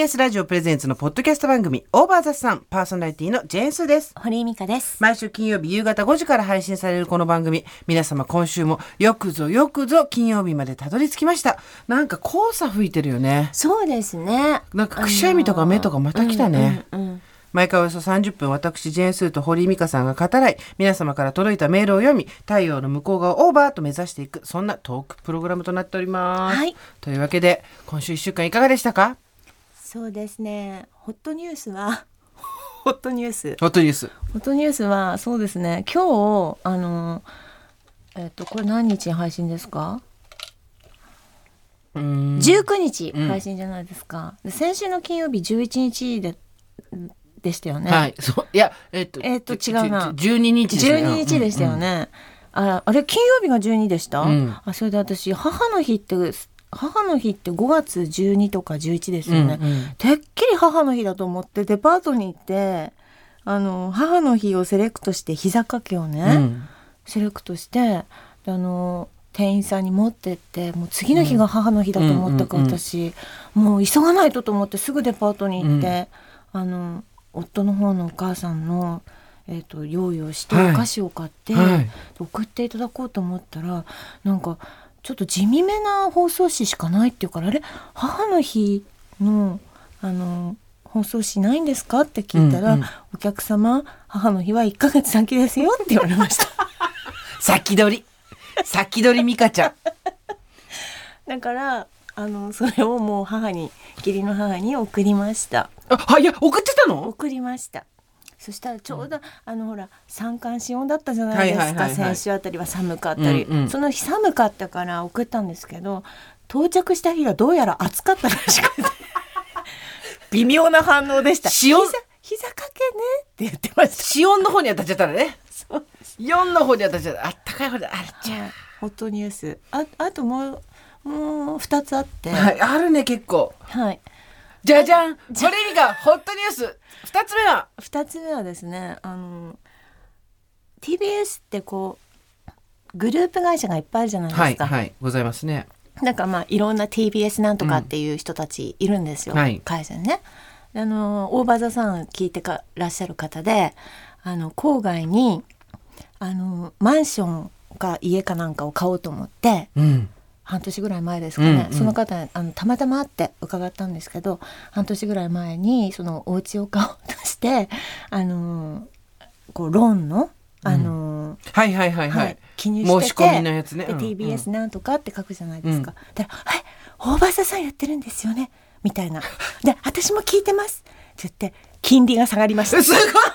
TBS ラジオプレゼンツのポッドキャスト番組オーバーザさん、パーソナリティのジェーンスーです。 堀井美香です。 毎週金曜日夕方5時から配信されるこの番組、皆様今週もよくぞ金曜日までたどり着きました。なんか黄砂吹いてるよね。 そうですね。 なんかくしゃみとか目とかまた来たね。毎回およそ30分、私ジェーンスーと堀井美香さんが語らい、皆様から届いたメールを読み、太陽の向こう側オーバーと目指していく、そんなトークプログラムとなっております。 はい。 というわけで今週1週間いかがでしたか？ そうですね。ホットニュースはホットニュースはそうですね。今日これ何日配信ですか？19日配信じゃないですか。で先週の金曜日11日でしたよね。 はい。そういや違うな。 12日ですね。 12日でしたよね。あれ金曜日が12でした。それで私母の日って5月12とか11ですよね。てっきり母の日だと思ってデパートに行って母の日をセレクトして膝掛けをね、セレクトして店員さんに持ってってもう次の日が母の日だと思ったから、私もう急がないと思ってすぐデパートに行って、夫の方のお母さんの、用意をしてお菓子を買って、送っていただこうと思ったらなんかちょっと地味めな包装紙しかないっていうから、あれ母の日の包装紙ないんですかって聞いたら、お客様母の日は1ヶ月先ですよって言われました先取り美香ちゃんだからそれをもう義理の母に送りました。 いや送ってたの？ 送りました。そしたらちょうど、ほら三寒四温だったじゃないですか、先週あたりは寒かったり、その日寒かったから送ったんですけど、到着した日がどうやら暑かったらしくて微妙な反応でした。膝掛けねって言ってました。 気温の方に当たっちゃったらね。そう4の方に当たっちゃった。あったかい方であるじゃん。 ホットニュースあともう2つあって、 あるね結構。じゃじゃん、これがホットニュース2つ目はですね、TBS ってこうグループ会社がいっぱいあるじゃないですか。 ございますね。 なんかいろんな TBS なんとかっていう人たちいるんですよ、会社にね。オーバーザさん聞いてらっしゃる方で、郊外にマンションか家かなんかを買おうと思って、半年ぐらい前ですかね、その方たまたま会って伺ったんですけど、半年ぐらい前にそのお家を買おうとしてこうローンの記入してて、 申し込みのやつね。 で TBS なんとかって書くじゃないですか。で大場さんやってるんですよねみたいな。で私も聞いてますって言って金利が下がりました。 すごいこれは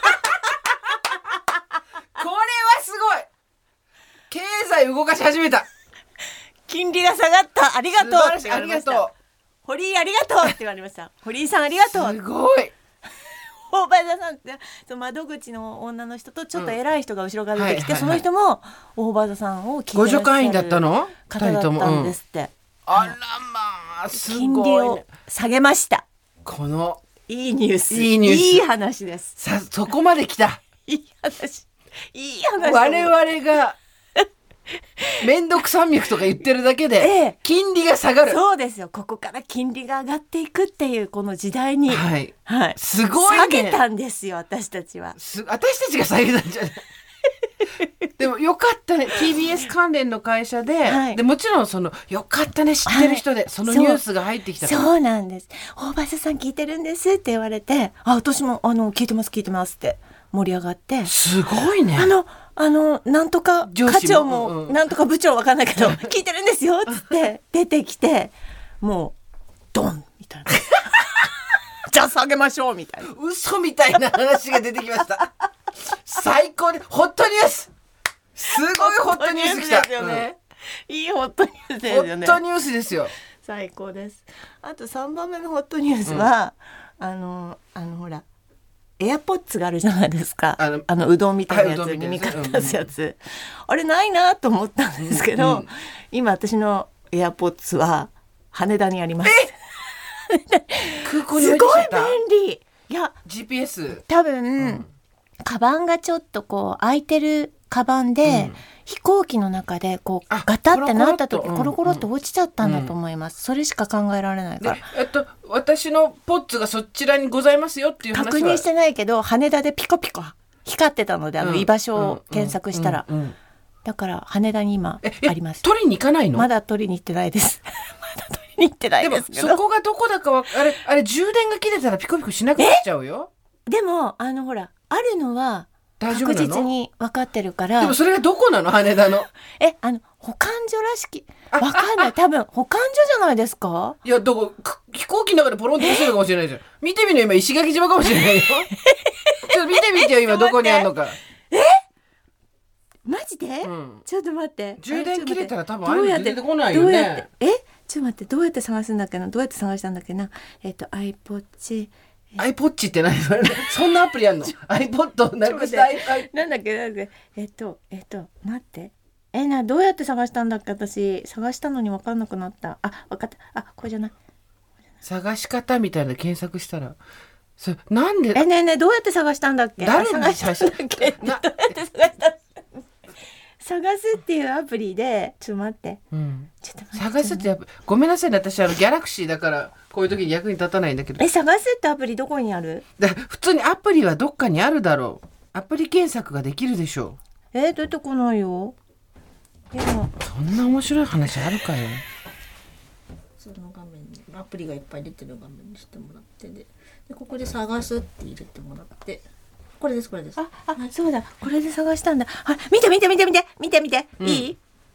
すごい、経済動かし始めた。 金利が下がった、ありがとうって言われました。堀井ありがとうって言われました。堀井さんありがとう。 すごい。 大場さんってその窓口の女の人とちょっと偉い人が後ろから出てきて、その人も大場さんを聞いてらっしゃる互助会員だったの？ 方だったんですって。 あらまあすごい、ね、 金利を下げました。 このいいニュース、 いい話です。 そこまで来た。 いい話。 我々がめんどくさんみくとか言ってるだけで金利が下がる。 そうですよ。ここから金利が上がっていくっていうこの時代に、 すごいね。 下げたんですよ、私たちは。 私たちが下げたんじゃないでもよかったね、 TBS 関連の会社で、でもちろんよかったね、知ってる人で、そのニュースが入ってきたから。 そうなんです。大場さん聞いてるんですって言われて、私も聞いてますって盛り上がって、 すごいね。 なんとか課長も、なんとか部長わかんないけど聞いてるんですよっつって出てきて、もうドンみたいなじゃあ下げましょうみたいな、 嘘みたいな話が出てきました最高でホットニュース、すごいホットニュース来た。 いいホットニュースですよね。 ホットニュースですよ。 最高です。あと3番目のホットニュースは、ほらエアポッツがあるじゃないですか。うどんみたいなやつ、耳から出すやつ、あれないなと思ったんですけど、今私のエアポッツは羽田にあります。 空港に置いてきちゃった。 すごい便利。いや GPS 多分、カバンがちょっとこう空いてるカバンで、 飛行機の中でこうガタってなった時コロコロって落ちちゃったんだと思います、それしか考えられないから。 私のポッツがそちらにございますよっていう話は確認してないけど羽田でピコピコ光ってたので居場所を検索したら、だから羽田に今あります。 取りに行かないの？まだ取りに行ってないですまだ取りに行ってないですけど。 でもそこがどこだかあれ充電が切れたらピコピコしなくなっちゃうよ。 でもほらあるのは確実に分かってるから。 でもそれがどこなの？羽田の保管所らしき分かんない。多分保管所じゃないですか。 いやどこ飛行機の中でポロンと落ちるかもしれないじゃん。見てみる今石垣島かもしれないよちょっと見てみてよ今どこにあるのか。 マジで、ちょっと待って。 充電切れたら多分あれ出てこないよね。 ちょっと待って、どうやって探すんだっけな。どうやって探したんだっけな。iPod iPod って何そんなアプリあんのiPod なくしたなんだっけ待ってどうやって探したんだっけ。私探したのに分かんなくなった。分かった。これじゃない。 探し方みたいな検索したらなんでねどうやって探したんだっけ。 誰に探したどうやって探した探すっていうアプリでちょっと待って、ちょっと待って探すってやっぱごめんなさいね私ギャラクシーだからこういう時に役に立たないんだけど。 探すってアプリどこにある？ 普通にアプリはどっかにあるだろう。アプリ検索ができるでしょう。 出てこないよ。 そんな面白い話あるかよ。 その画面にアプリがいっぱい出てる画面にしてもらってでここで探すって入れてもらってこれです。 そうだこれで探したんだ。見て、いい？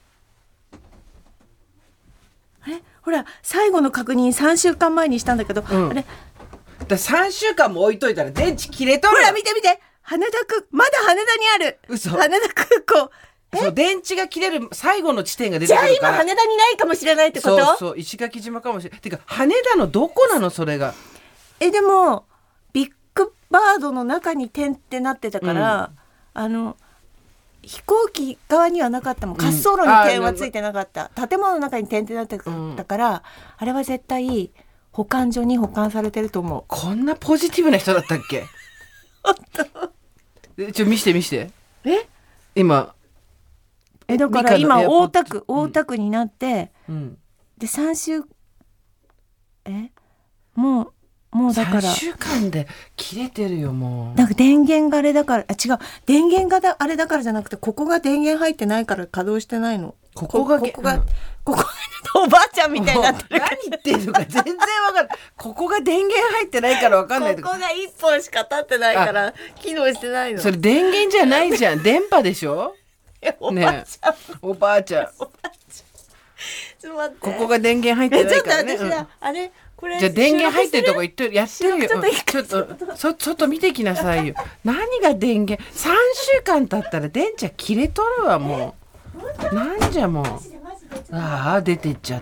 ほら最後の確認3週間前にしたんだけど、 3週間も置いといたら電池切れとる。 ほら見て羽田まだ羽田にある。 嘘。 羽田空港。 そう電池が切れる最後の地点が出てくるから。 じゃあ今羽田にないかもしれないってこと？ そう石垣島かもしれない。てか羽田のどこなのそれが。 でもビッグバードの中に点ってなってたから、飛行機側にはなかったもん。滑走路に点はついてなかった、建物の中に点ってなってたから、あれは絶対保管所に保管されてると思う。 こんなポジティブな人だったっけ本当見して今だから今大田区になって、で3週もうだから 3週間で切れてるよもう。 なんか電源があれだから違う電源があれだからじゃなくてここが電源入ってないから稼働してないの。ここがおばあちゃんみたいになってる。 何言ってるのか全然わかんない。ここが電源入ってないからわかんない。 ここが1本しか立ってないから機能してないの。 それ電源じゃないじゃん電波でしょ。 おばあちゃん、 おばあちゃん。ちょっと待って。ここが電源入ってないからね。 ちょっと私あれこれじゃあ電源入ってるとこやってるよ。ちょっと外見てきなさいよ。何が電源3週間経ったら電池切れとるわもう。なんじゃもう。出てっちゃった。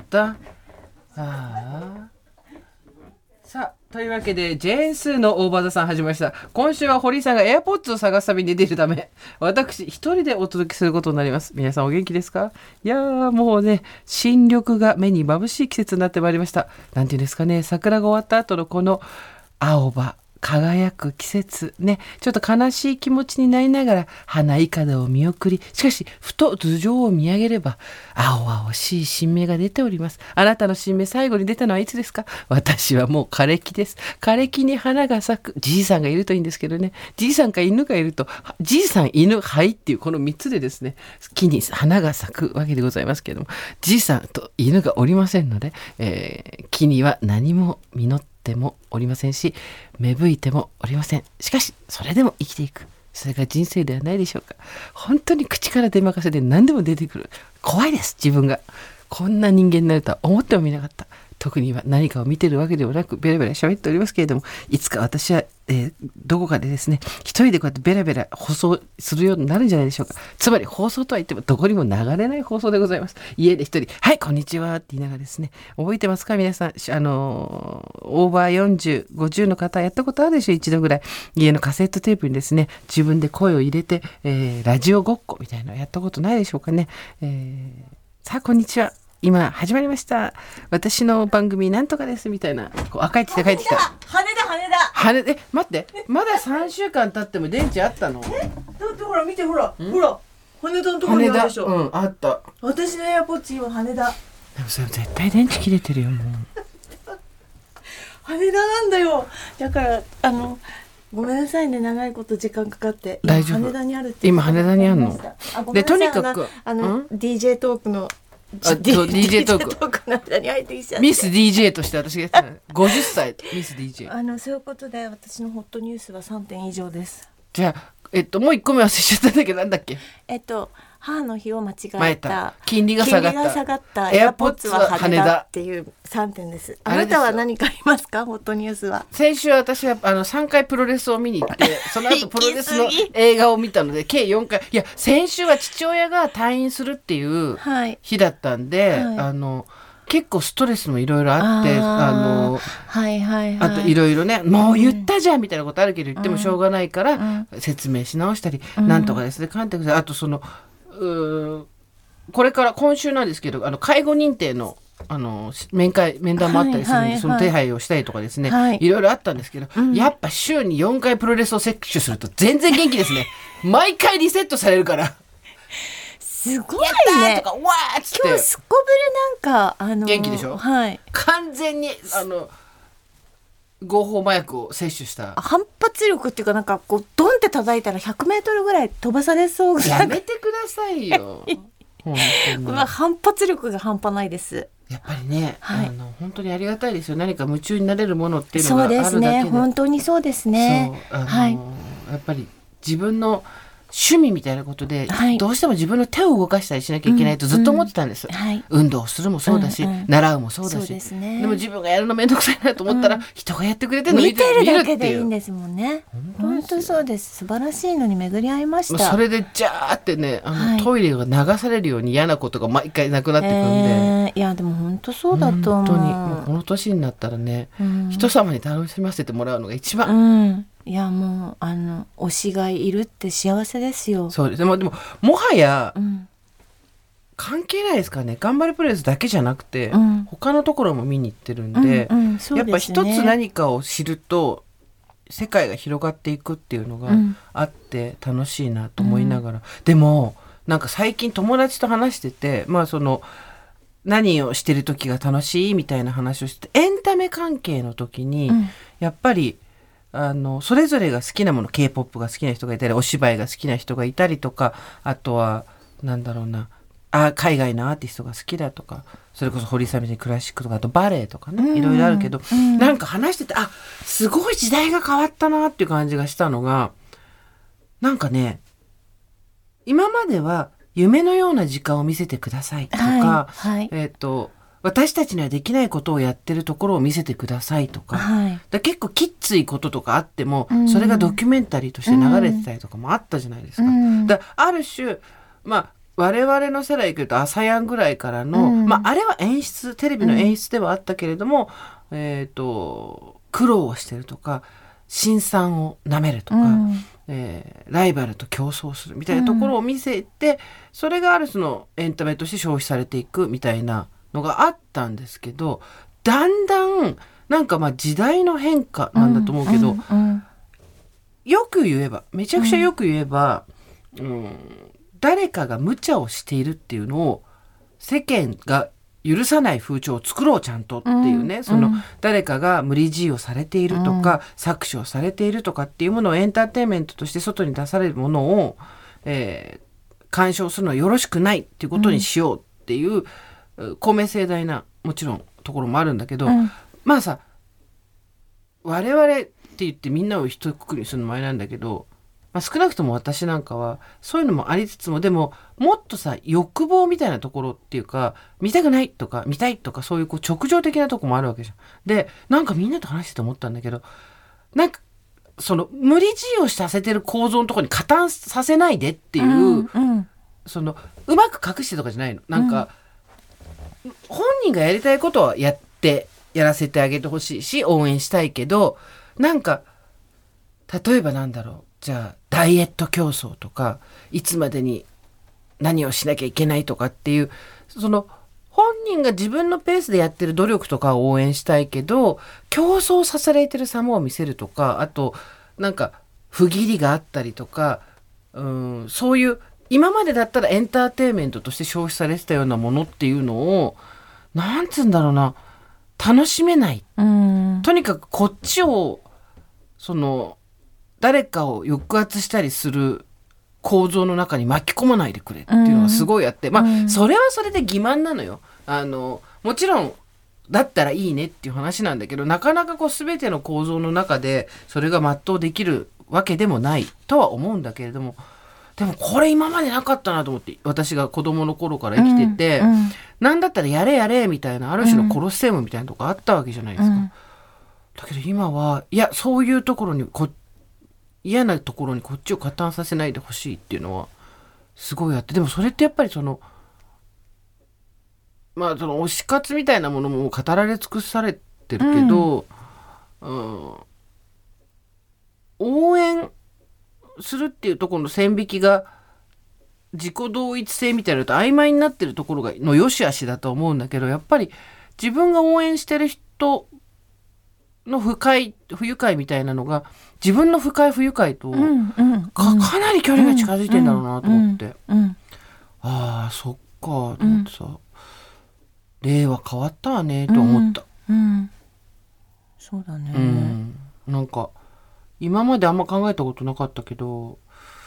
さあというわけでジェーンスーのオーバーザさん始まりました。今週は堀井さんが AirPods を探す旅に出るため私一人でお届けすることになります。皆さんお元気ですか？いやーもうね新緑が目に眩しい季節になってまいりました。なんていうんですかね桜が終わった後のこの青葉輝く季節ねちょっと悲しい気持ちになりながら花いかだを見送りしかしふと頭上を見上げれば青々しい新芽が出ております。あなたの新芽最後に出たのはいつですか？私はもう枯れ木です。枯れ木に花が咲くじいさんがいるといいんですけどねじいさんか犬がいるとじいさん犬灰っていうこの3つでですね木に花が咲くわけでございますけれどもじいさんと犬がおりませんので、木には何も実ってもおりませんし芽吹いてもおりません。しかしそれでも生きていくそれが人生ではないでしょうか。本当に口から出まかせで何でも出てくる怖いです自分がこんな人間になるとは思ってもみなかった。特には何かを見てるわけでもなくベラベラ喋っておりますけれどもいつか私は、どこかでですね一人でこうやってベラベラ放送するようになるんじゃないでしょうか。つまり放送とは言ってもどこにも流れない放送でございます。家で一人はいこんにちはって言いながらですね覚えてますか皆さんオーバー40、50の方やったことあるでしょ。一度ぐらい家のカセットテープにですね自分で声を入れて、ラジオごっこみたいなのやったことないでしょうかね。さあこんにちは今始まりました私の番組なんとかですみたいなこう帰ってきた羽田待ってまだ3週間経っても電池あったの？ だってほら見てほら羽田のところにあるでしょ。 うん、あった。 私のエアポッツ今羽田。 でもそれ絶対電池切れてるよもう。 羽田なんだよ。だからごめんなさいね、長いこと時間かかって。 大丈夫。 羽田にあるって。 今羽田にあるの。でとにかく DJ トークの。 DJ トークの間に入ってきちゃって。 ミス DJ として私がやってた50歳ミス DJ。 そういうことで私のホットニュースは3点以上です。 じゃあもう1個目忘れちゃったんだけどなんだっけ。 母の日を間違えた、 金利が下がったエアポッツは羽田っていう3点です。あなたは何かありますか、ホットニュースは。 先週私は3回プロレスを見に行ってその後プロレスの映画を見たので計4回。いや先週は父親が退院するっていう日だったんで、はい、結構ストレスもいろいろあってあといろいろね、もう言ったじゃんみたいなことあるけど言ってもしょうがないから説明し直したり、なんとかですね監督あとこれから今週なんですけど介護認定の面談もあったりするんで、その手配をしたりとかですね、いろいろあったんですけど、やっぱ週に4回プロレスを摂取すると全然元気ですね。毎回リセットされるからすごいね。 やったーとかわーっつって今日すこぶるなんか元気でしょ、 はい、 完全に合法麻薬を摂取した反発力っていうかなんかこうドンって叩いたら100メートルぐらい飛ばされそう。 やめてくださいよ本当に反発力が半端ないです。 やっぱりね、はい、本当にありがたいですよ。何か夢中になれるものっていうのがあるだけで。 そうですね、本当にそうですね。 はい、やっぱり自分の趣味みたいなことで、はい、どうしても自分の手を動かしたりしなきゃいけないとずっと思ってたんです、はい、運動するもそうだし、習うもそうだし、でも自分がやるのめんどくさいなと思ったら、人がやってくれてるの見てるだけでいいんですもんね。本当そうです。素晴らしいのに巡り合いました。 それでジャーってねトイレが流されるように嫌なことが毎回なくなってくるんで、 いやでも本当そうだと思う。 本当にもうこの年になったらね、人様に楽しませてもらうのが一番、 いやもう推しがいるって幸せですよ。 そうです。でももはや、関係ないですからね。頑張れプロレスだけじゃなくて、他のところも見に行ってるんで、やっぱ一つ何かを知ると世界が広がっていくっていうのがあって楽しいなと思いながら、でもなんか最近友達と話してて、何をしてる時が楽しいみたいな話をしてエンタメ関係の時に、やっぱりそれぞれが好きなもの K-POP が好きな人がいたりお芝居が好きな人がいたりとか、あとはなんだろうな海外のアーティストが好きだとか、それこそ堀さんみたいにクラシックとかあとバレエとかね、いろいろあるけど、なんか話しててすごい時代が変わったなっていう感じがしたのが、なんかね今までは夢のような時間を見せてくださいとか、私たちにはできないことをやってるところを見せてくださいとか、だ結構きっついこととかあっても、それがドキュメンタリーとして流れてたりとかもあったじゃないですか。だある種我々の世代で言うと朝やんぐらいからの、あれは演出テレビの演出ではあったけれども、苦労をしてるとか辛酸をなめるとか、ライバルと競争するみたいなところを見せて、それがあるそのエンタメとして消費されていくみたいなのがあったんですけど、だんだんなんか時代の変化なんだと思うけど、よく言えばめちゃくちゃよく言えば、誰かが無茶をしているっていうのを世間が許さない風潮を作ろうちゃんとっていうね、その誰かが無理強いをされているとか、搾取をされているとかっていうものをエンターテインメントとして外に出されるものを、干渉するのはよろしくないっていうことにしようっていう、公明正大なもちろんところもあるんだけど、さ我々って言ってみんなを一括りにするのもあれなんだけど、少なくとも私なんかはそういうのもありつつも、でももっと欲望みたいなところっていうか、見たくないとか見たいとか、そういう直情的なとこもあるわけじゃん。でなんかみんなと話してて思ったんだけど、なんかその無理強いをさせてる構造のところに加担させないでっていう、そのうまく隠してとかじゃないの。なんか、本人がやりたいことはやらせてあげてほしいし応援したいけど、なんか例えばなんだろう、じゃあダイエット競争とかいつまでに何をしなきゃいけないとかっていう、その本人が自分のペースでやってる努力とかを応援したいけど、競争させられてる様を見せるとか、あとなんか不義理があったりとか、そういう今までだったらエンターテインメントとして消費されてたようなものっていうのをなんつうんだろうな、楽しめない、とにかくこっちをその誰かを抑圧したりする構造の中に巻き込まないでくれっていうのがすごいあって、それはそれで欺瞞なのよ。もちろんだったらいいねっていう話なんだけど、なかなかこう全ての構造の中でそれが全うできるわけでもないとは思うんだけれども、でもこれ今までなかったなと思って、私が子供の頃から生きてて、なんだったらやれやれみたいな、ある種のコロッセウムみたいなとこあったわけじゃないですか。だけど今はいや、そういうところに嫌なところにこっちを加担させないでほしいっていうのはすごいあって、でもそれってやっぱりその推し活みたいなものも語られ尽くされてるけど、応援するっていうところの線引きが自己同一性みたいなのと曖昧になってるところがの良し悪しだと思うんだけど、やっぱり自分が応援してる人の不愉快みたいなのが自分の不快不愉快とかなり距離が近づいてんだろうなと思って、ああそっかと思ってさ、令和変わったわねと思った、 そうだね、 なんか今まであんま考えたことなかったけど、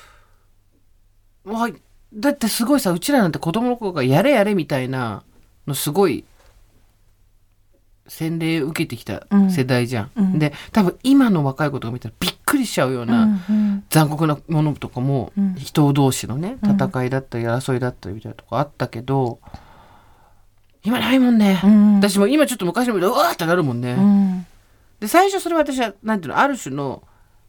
だってすごいさ、うちらなんて子供の頃がやれやれみたいなのすごい洗礼を受けてきた世代じゃん、で多分今の若い子とか見たらびっくりしちゃうような残酷なものとかも、人同士のね戦いだったり争いだったりみたいなとこあったけど、今ないもんね、私も今ちょっと昔の見るとうわーってなるもんね、で最初それは私はなんていうの、ある種の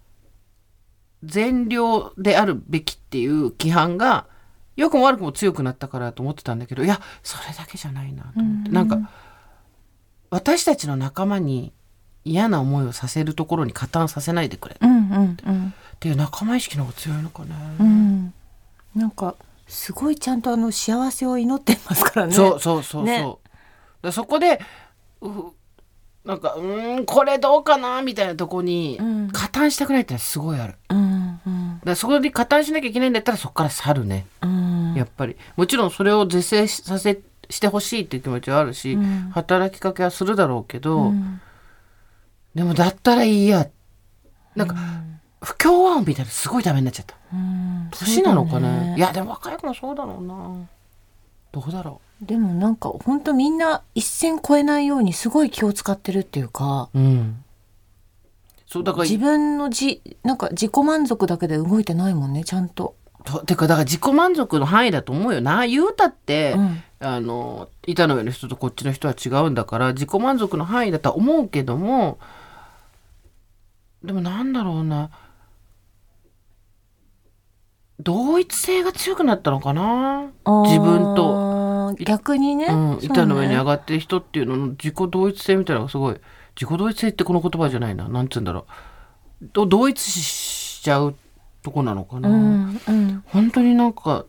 善良であるべきっていう規範が良くも悪くも強くなったからと思ってたんだけど、いやそれだけじゃないなと思って、なんか私たちの仲間に嫌な思いをさせるところに加担させないでくれ、っていう仲間意識の方が強いのかね、 なんかすごいちゃんと幸せを祈ってますからね。 そう、ね、だそこでなんかこれどうかなみたいなとこに加担したくないってのはすごいある、だそこで加担しなきゃいけないんだったらそこから去るね、やっぱりもちろんそれを是正してほしいっていう気持ちはあるし、働きかけはするだろうけど、でもだったらいいや、なんか、不協和音みたいなすごいダメになっちゃった、年なのかね。いやでも若い子もそうだろうな、どうだろう。 でもなんか本当みんな一線越えないようにすごい気を使ってるっていうか、 そうだから自分のなんか自己満足だけで動いてないもんね、ちゃんと。 てかだから自己満足の範囲だと思うよな。言うたって、板の上の人とこっちの人は違うんだから自己満足の範囲だとは思うけども、でもなんだろうな、同一性が強くなったのかな、自分と逆にね、 板の上に上がってる人っていうのの自己同一性みたいなのがすごい、自己同一性ってこの言葉じゃないな、なんつうんだろう、同一しちゃうとこなのかな、本当になんか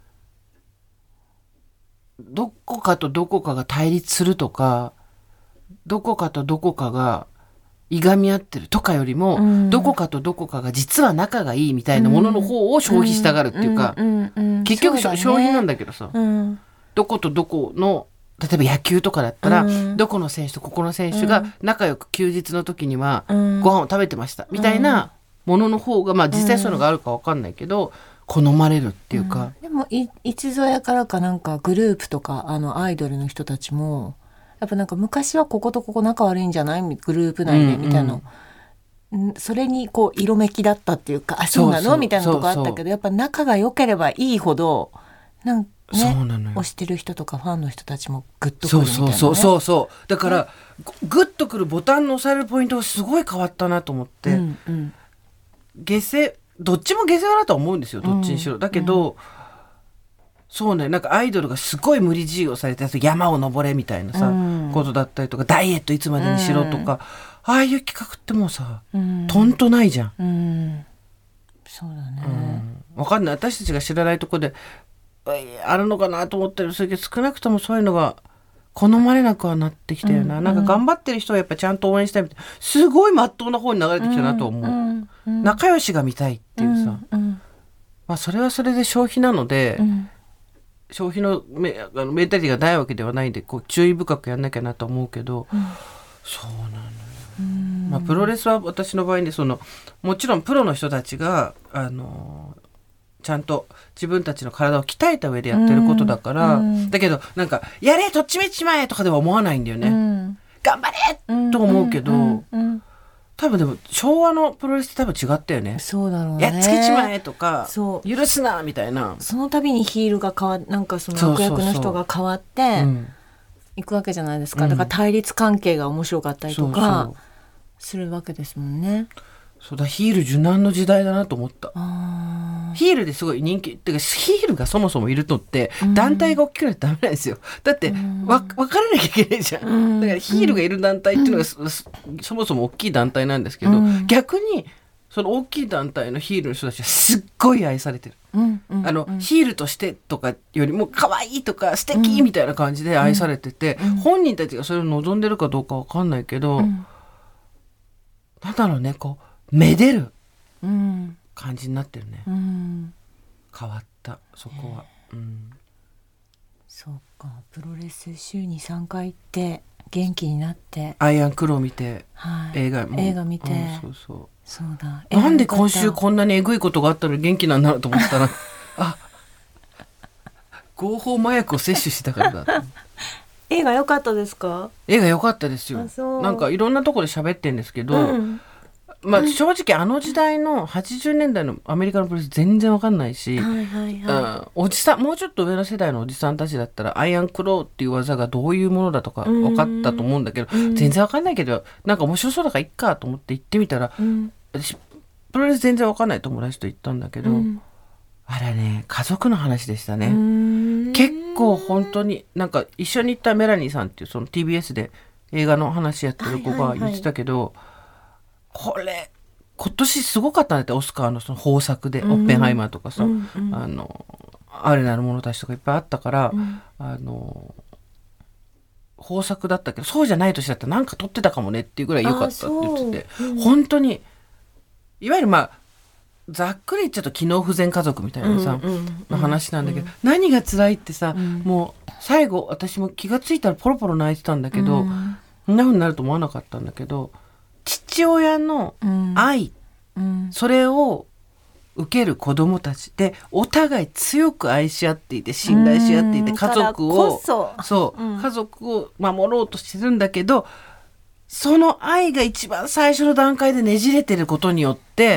どこかとどこかが対立するとか、どこかとどこかがいがみ合ってるとかよりも、どこかとどこかが実は仲がいいみたいなものの方を消費したがるっていうか、結局商品なんだけどさ、どことどこの例えば野球とかだったら、どこの選手とここの選手が仲良く休日の時にはご飯を食べてましたみたいなものの方が、実際そういうのがあるか分かんないけど、好まれるっていうか、 でもいつぞやからかなんかグループとかアイドルの人たちもやっぱなんか昔はこことここ仲悪いんじゃない、グループ内でみたいな、それにこう色めきだったっていうか、あそうなのみたいなとこあったけど、やっぱ仲が良ければいいほどなんかね、推してる人とかファンの人たちもグッとくるみたいな、ね、 そうだから、グッとくるボタンの押されるポイントがすごい変わったなと思って、下世どっちも下世話だと思うんですよ、どっちにしろ、だけど、そうね、なんかアイドルがすごい無理強いをされて山を登れみたいなさ、ことだったりとか、ダイエットいつまでにしろとか、ああいう企画ってもうさ、とんとないじゃん、 そうだね、 分かんない、私たちが知らないとこであるのかなと思ってる。それけど少なくともそういうのが好まれなくはなってきたよな、なんか頑張ってる人はやっぱちゃんと応援したいみたいな、すごい真っ当な方に流れてきたなと思う、仲良しが見たいっていうさ、 まあ、それはそれで消費なので、消費のメンタリティがないわけではないんでこう注意深くやんなきゃなと思うけど、そうなのよ。まあ、プロレスは私の場合にもちろんプロの人たちがちゃんと自分たちの体を鍛えた上でやってることだから、だけどなんかやれとっちめっちまえとかでは思わないんだよね、頑張れと思うけど、多分でも昭和のプロレスって多分違ったよね。 そうだろうね。 やっつけちまえとか許すなみたいな、 その度にヒールがなんかその悪役の人が変わっていくわけじゃないですか。だから対立関係が面白かったりとかするわけですもんね。 そうだ、ヒール受難の時代だなと思った。ヒールですごい人気ってか、ヒールがそもそもいるのって団体が大きくないとダメなんですよ。だって分からなきゃいけないじゃん。だからヒールがいる団体っていうのがそもそも大きい団体なんですけど、逆にその大きい団体のヒールの人たちはすっごい愛されてる。ヒールとしてとかよりも可愛いとか素敵みたいな感じで愛されてて、本人たちがそれを望んでるかどうか分かんないけど、なんだろうね、こうめでる感じになってるね。変わったそこは。 そうか、プロレス週に3回行って元気になってアイアンクロー見て、映画見て、そうだ。 なんで今週こんなにえぐいことがあったのに元気なんだろうと思ったらあ、合法麻薬を摂取したからだ映画良かったですか？ 映画良かったですよ。なんかいろんなところで喋ってるんですけど、まあ、正直あの時代の80年代のアメリカのプロレス全然わかんないし、おじさん、もうちょっと上の世代のおじさんたちだったらアイアンクローっていう技がどういうものだとか分かったと思うんだけど、全然わかんないけどなんか面白そうだからいっかと思って行ってみたら、私プロレス全然わかんない友達と行ったんだけど、あれね、家族の話でしたね。結構本当になんか一緒に行ったメラニーさんっていうその TBS で映画の話やってる子が言ってたけど、これ今年すごかったんだって、オスカーのその豊作で、オッペンハイマーとかさ、アレなる者たちとかいっぱいあったから、豊作だったけどそうじゃない年だったらなんか撮ってたかもねっていうぐらい良かったって言ってて、本当にいわゆるまあざっくり言っちゃうと機能不全家族みたいなさ、の話なんだけど、何が辛いってさ、もう最後私も気がついたらポロポロ泣いてたんだけど、こんな風になると思わなかったんだけど、父親の愛、それを受ける子供たちでお互い強く愛し合っていて信頼し合っていて、家族を家族を守ろうとしてるんだけど、その愛が一番最初の段階でねじれてることによって、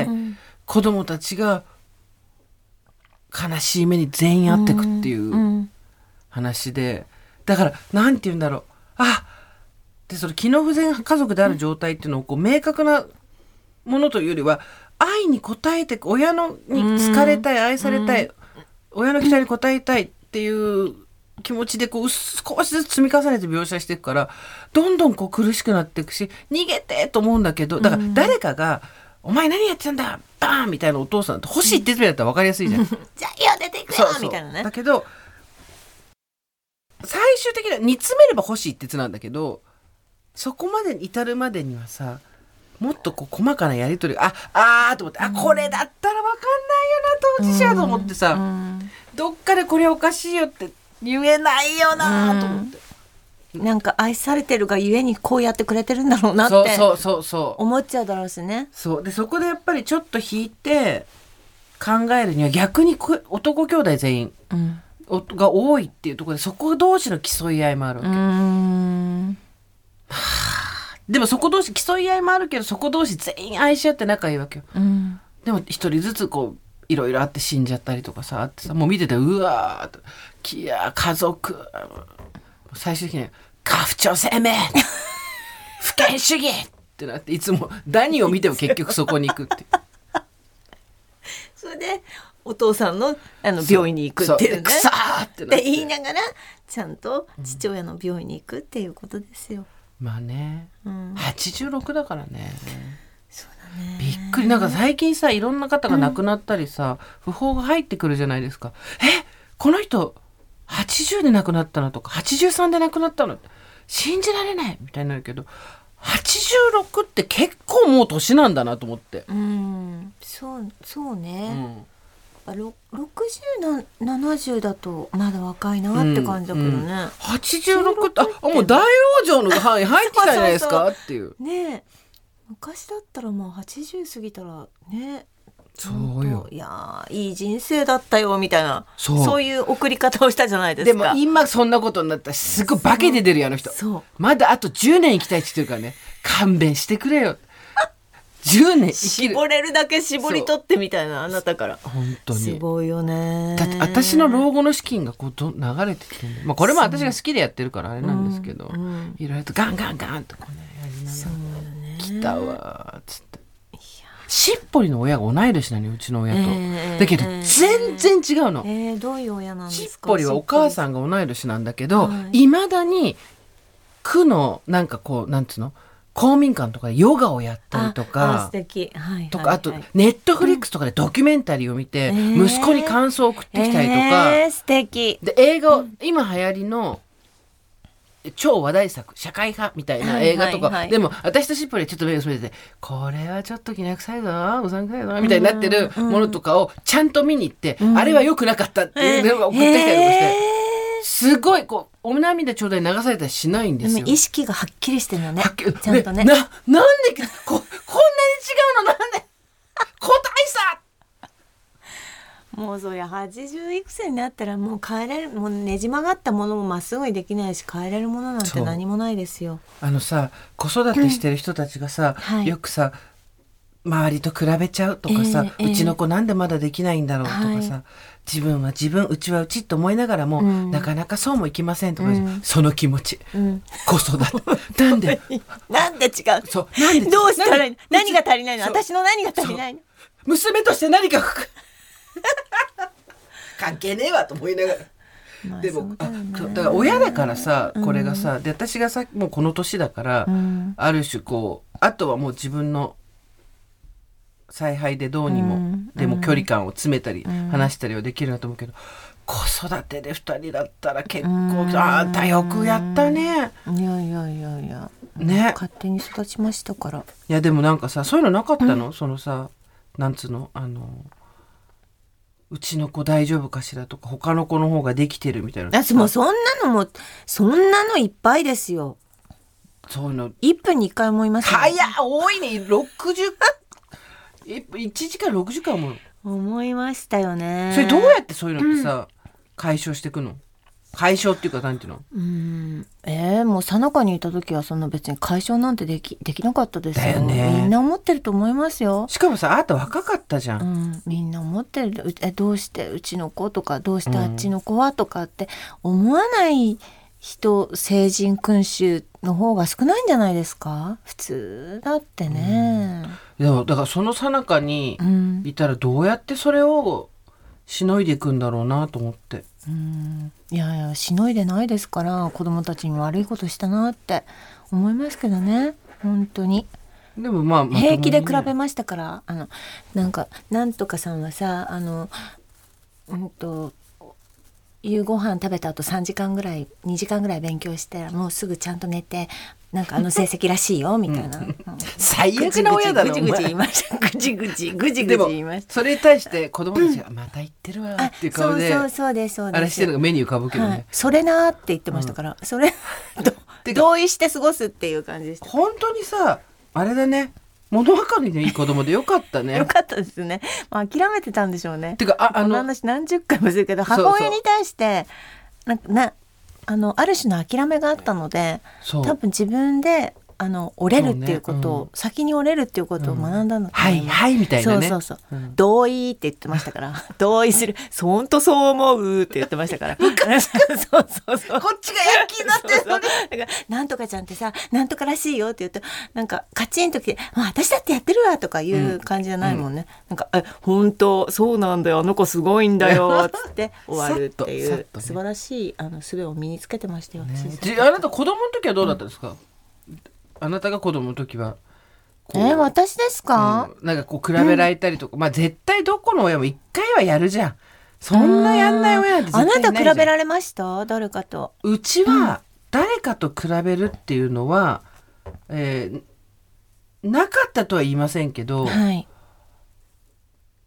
子供たちが悲しい目に全員遭ってくっていう話で、だからなんて言うんだろう、でその機能不全家族である状態っていうのをこう明確なものというよりは、愛に応えて親に好かれたい、愛されたい、親の期待に応えたいっていう気持ちでこう少しずつ積み重ねて描写していくから、どんどんこう苦しくなっていくし、逃げてと思うんだけど、だから誰かがお前何やってんだバーンみたいなお父さんって欲しいって言ってだったら分かりやすいじゃんじゃあいいよ出ていくよみたいなね。だけど最終的には煮詰めれば欲しいって言ってなんだけど、そこまで至るまでにはさ、もっとこう細かなやり取りがと思って、これだったら分かんないよな当事者と思ってさ、どっかでこれおかしいよって言えないよなと思って、 なんか愛されてるがゆえにこうやってくれてるんだろうなって思っちゃうだろうしね。 そうで、そこでやっぱりちょっと引いて考えるには、逆に男兄弟全員が多いっていうところで、そこ同士の競い合いもあるわけ。でもそこ同士競い合いもあるけど、そこ同士全員愛し合って仲いいわけよ。でも一人ずつこういろいろあって死んじゃったりとかさあってさ、もう見ててうわーいや家族、最終的に家父長生命不権主義ってなって、いつも何を見ても結局そこに行くってそれでお父さんの病院に行くっていうね、 くさーってなってで言いながらちゃんと父親の病院に行くっていうことですよ。 まあね、86だからね。 そうだね、 びっくり。なんか最近さ、いろんな方が亡くなったりさ、訃報が入ってくるじゃないですか。この人80で亡くなったのとか83で亡くなったの信じられないみたいになるけど、86って結構もう年なんだなと思って。 そうね、 ぱ60、70だとまだ若いなって感じだけどね、 86ってもう大往生の範囲入ってたじゃないですかっていうね。昔だったらもう80過ぎたらね、 そうよ、 いやいい人生だったよみたいな、そういう送り方をしたじゃないですか。 でも今そんなことになったらすごい化けて出るよあの人。まだあと10年生きたいって言ってるからね、勘弁してくれよ。10年生きる、 絞れるだけ絞り取ってみたいな、あなたから本当にすごいよね。 だって私の老後の資金がこう流れてきてる、まあ、これも私が好きでやってるからあれなんですけど、いろいろとガンガンガンとこうねやりながら、そうよね、来たわっつって。しっぽりの親が同い年なのようちの親と、だけど全然違うの、 どういう親なんですか。 しっぽりはお母さんが同い年なんだけど、いまだに区のなんかこうなんつうの公民館とかでヨガをやったりとか、 素敵、 とか、あとネットフリックスとかでドキュメンタリーを見て、息子に感想を送ってきたりとか、 素敵で映画、今流行りの超話題作社会派みたいな映画とか、でも私としっぽりちょっと目が覚めてて、これはちょっときな臭いぞうさんくさいぞみたいになってるものとかをちゃんと見に行って、あれは良くなかったっていうのが送ってきたりとかして、すごいこうお涙ちょうだい流されたりしないんですよ。 でも意識がはっきりしてるのね、ちゃんとね。 なんでこんなに違うの、なんで個体差。 もうそりゃ80いくつになったらもう変えれる、もうねじ曲がったものもまっすぐにできないし、変えれるものなんて何もないですよ。 さ子育てしてる人たちがさ、よくさ周りと比べちゃうとかさ、うちの子なんでまだできないんだろうとかさ、自分は自分、うちはうちと思いながらも、なかなかそうもいきませんとか、その気持ち、子育てなんでなんで違う、 そうなんでどうしたらいいの、何が足りないの、私の何が足りないの、 娘として何か関係ねえわと思いながら、でもだから親だからさ、これがさ、で私がさもうこの年だから、ある種こうあとはもう自分の采配でどうにも、でも距離感を詰めたり、話したりはできるなと思うけど、子育てで2人だったら結構、あんたよくやったね。 いやね、 勝手に育ちましたから。いやでもなんかさそういうのなかったの、そのさなんつうのうちの子大丈夫かしらとか、他の子の方ができてるみたいな。 もうそんなのいっぱいですよ。 そういうの 1分に1回思いますよ。 多いね。1時間60回思いましたよね。 それどうやってそういうのってさ、解消していくの？解消っていうかなんていうの？もうさなかにいた時はそんな別に解消なんてできなかったですよ。 だよね。 みんな思ってると思いますよ。 しかもさ、あなた若かったじゃん。 みんな思ってる。どうしてうちの子とか、どうしてあっちの子はとかって思わない人、成人君主の方が少ないんじゃないですか、普通だってね。 でもだからそのさなかにいたらどうやってそれをしのいでいくんだろうなと思って。 いやしのいでないですから、子供たちに悪いことしたなって思いますけどね、本当に。 でもまあ平気で比べましたから、なんとかさんはさ、夕ご飯食べた後2時間ぐらい勉強してもうすぐちゃんと寝て、なんか成績らしいよみたいな最悪な親だな。 ぐじぐじ言いました。ぐじぐじ言いました。 それに対して子供たちがまた言ってるわっていう顔で、 そうですあれしてるのが目に浮かぶけどね、 それなって言ってましたから、それ同意して過ごすっていう感じでした。 本当にさあれだね、物分かりのいい子供でよかったね。 よかったですね。諦めてたんでしょうね。 てかこの話何十回もするけど、母親に対してある種の諦めがあったので、多分自分で折れるっていうことを、先に折れるっていうことを学んだの、 はいはいみたいなね。 同意って言ってましたから同意する、本当そう思うって言ってましたからそうこっちがヤンキーになってるのにだからなんとかちゃんってさなんとからしいよって言うと、なんかカチンときて、私だってやってるわとかいう感じじゃないもんね、なんか本当そうなんだよ、あの子すごいんだよっつって終わるっていう素晴らしい術を身につけてましたよ、 あなた子供の時はどうだったんですか？あなたが子供の時は私ですか？ なんかこう比べられたりとか、絶対どこの親も一回はやるじゃん。そんなやんない親なんて絶対いないじゃん。 あなた比べられました？誰かと。 うちは誰かと比べるっていうのは、なかったとは言いませんけど、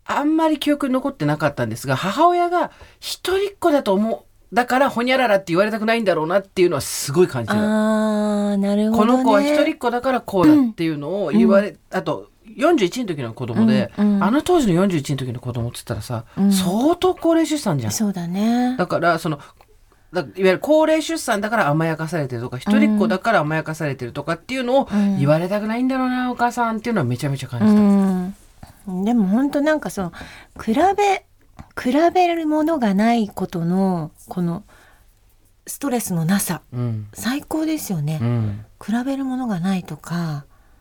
あんまり記憶に残ってなかったんですが、母親が一人っ子だと思う。だからほにゃららって言われたくないんだろうなっていうのはすごい感じる。 なるほどね。 この子は一人っ子だからこうだっていうのを言われ、あと41の時の子供で、あの当時の41の時の子供って言ったらさ、相当高齢出産じゃん。 そうだね。 だからいわゆる高齢出産だから甘やかされてるとか、一人っ子だから甘やかされてるとかっていうのを言われたくないんだろうな、お母さんっていうのはめちゃめちゃ感じた。 でも本当なんか比べるものがないことのこのストレスのなさ、最高ですよね、比べるものがないとか。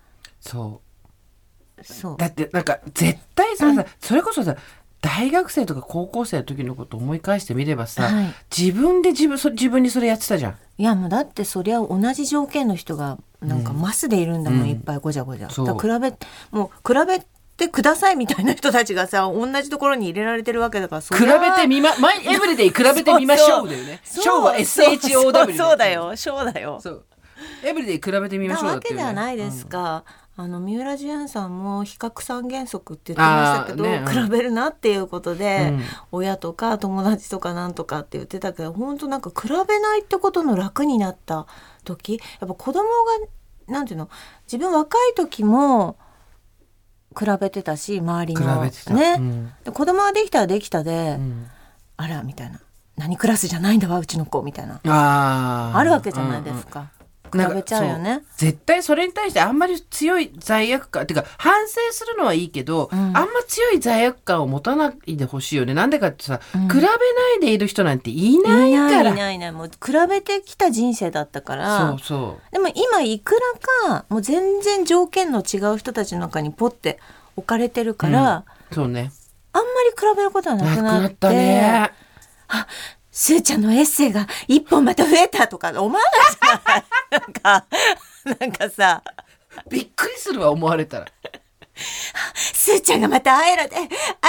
そうだってなんか絶対さ、それこそさ大学生とか高校生の時のことを思い返してみればさ、自分にそれやってたじゃん。 いやもうだってそりゃ同じ条件の人がなんかマスでいるんだもん、いっぱいごちゃごちゃ。だから比べてくださいみたいな人たちがさ同じところに入れられてるわけだから、 比べてみエブリデイ比べてみましょうだよね。ショーは SHOW そうだよ、ショーだよ。 エブリデイ比べてみましょうだっていう、ね、 なわけではないですか。三浦淳也さんも比較三原則って言ってましたけど、比べるなっていうことで、親とか友達とかなんとかって言ってたけど、本当なんか比べないってことの楽になった時、やっぱ子供がなんていうの、自分若い時も比べてたし、周りのね、で子供ができたらできたで、あらみたいな、何クラスじゃないんだわうちの子みたいな、あるわけじゃないですか。比べちゃうよね。 絶対それに対してあんまり強い罪悪感っていうか、反省するのはいいけど、あんま強い罪悪感を持たないでほしいよね。なんでかってさ、比べないでいる人なんていないから。 いないもう比べてきた人生だったから。でも今いくらかもう全然条件の違う人たちの中にポッて置かれてるから、 そうね、 あんまり比べることはなくなって、 ね、 スーちゃんのエッセイが1本また増えたとか思わないじゃないなんかさ、 びっくりするわ、思われたら。 スーちゃんがまたあえらで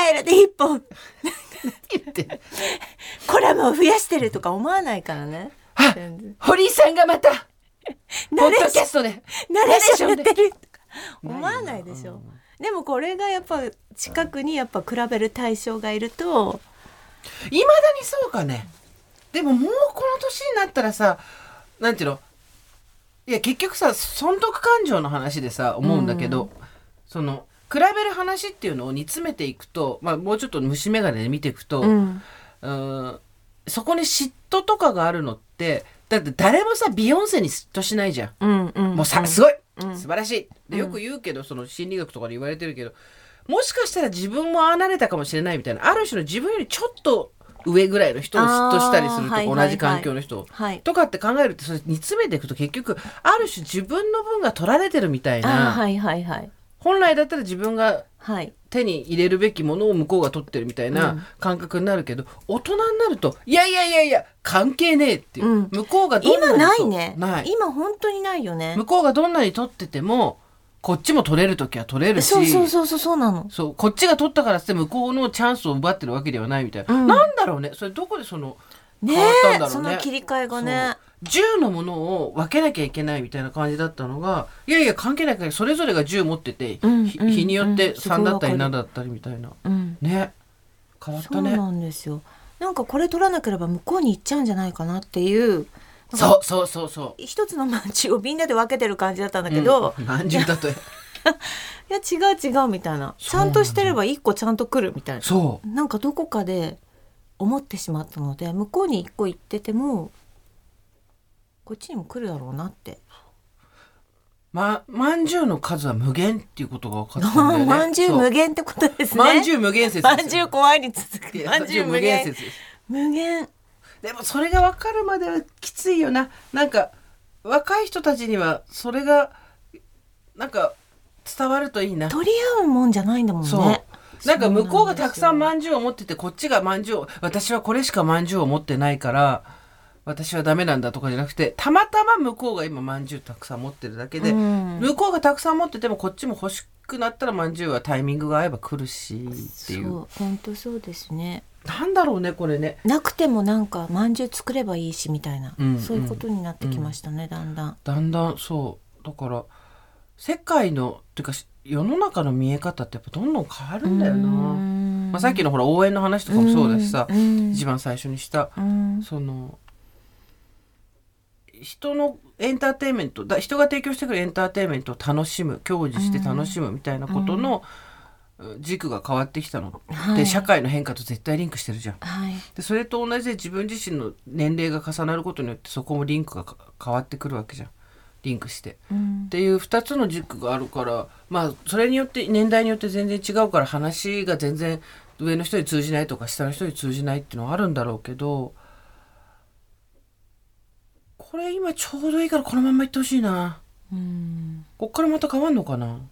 1本言ってコラムを増やしてるとか思わないからね。 堀井さんがまたポッドキャストでナレーションやってるとか思わないでしょ。でもこれがやっぱ近くにやっぱ比べる対象がいると、 いまだにそうかね。でももうこの年になったらさ、なんていうの、いや結局さ、損得感情の話でさ思うんだけど、その比べる話っていうのを煮詰めていくと、もうちょっと虫眼鏡で見ていくと、そこに嫉妬とかがあるのって、だって誰もさビヨンセに嫉妬しないじゃん、もうさすごい、素晴らしいでよく言うけど、その心理学とかで言われてるけど、もしかしたら自分もああなれたかもしれないみたいな、ある種の自分よりちょっと上ぐらいの人を嫉妬したりすると、同じ環境の人、とかって考えると、それ煮詰めていくと結局ある種自分の分が取られてるみたいな、本来だったら自分が手に入れるべきものを向こうが取ってるみたいな感覚になるけど、大人になるといや関係ねえっていう、向こうがどんなに今ないね、今本当にないよね。 向こうがどんなに取っててもこっちも取れるときは取れるし、 そうなの。 そう、こっちが取ったからって向こうのチャンスを奪ってるわけではないみたいな、なんだろうね、それどこでその変わったんだろうね。 その切り替えがね、 10のものを分けなきゃいけないみたいな感じだったのが、いや関係ないから、それぞれが10持ってて、日によって3だったり7だったりみたいな、ね、変わったね。 そうなんですよ。なんかこれ取らなければ向こうに行っちゃうんじゃないかなっていう、 そう一つのまんじゅうをみんなで分けてる感じだったんだけど、 まんじゅうだといや違うみたいな、ちゃんとしてれば1個ちゃんと来るみたいな、なんかどこかで思ってしまったので、向こうに1個行っててもこっちにも来るだろうなって。 まんじゅうの数は無限っていうことが分かったんだよね。 まんじゅう無限ってことですね。 まんじゅう無限説です。 まんじゅう怖いに続くまんじゅう無限説です。 無限。 でもそれが分かるまではきついよな。なんか若い人たちにはそれがなんか伝わるといいな。 取り合うもんじゃないんだもんね。そうなんか向こうがたくさんまんじゅうを持ってて、こっちがまんじゅうを、私はこれしかまんじゅうを持ってないから私はダメなんだとかじゃなくて、たまたま向こうが今まんじゅうたくさん持ってるだけで、向こうがたくさん持っててもこっちも欲しくなったらまんじゅうはタイミングが合えば来るしっていう。 そう、本当そうですね。 なんだろうねこれね。 なくてもなんかまんじゅう作ればいいしみたいな、そういうことになってきましたね、だんだん。 そうだから世界のっていうか世の中の見え方ってやっぱどんどん変わるんだよな。さっきのほら応援の話とかもそうだしさ、一番最初にした、その人のエンターテインメント人が提供してくるエンターテインメントを楽しむ、享受して楽しむみたいなことの軸が変わってきたの、で社会の変化と絶対リンクしてるじゃん、でそれと同じで自分自身の年齢が重なることによってそこもリンクが変わってくるわけじゃん、リンクして、っていう2つの軸があるから、それによって年代によって全然違うから話が全然上の人に通じないとか下の人に通じないっていうのはあるんだろうけど、これ今ちょうどいいからこのままいってほしいな。こっからまた変わんのかな。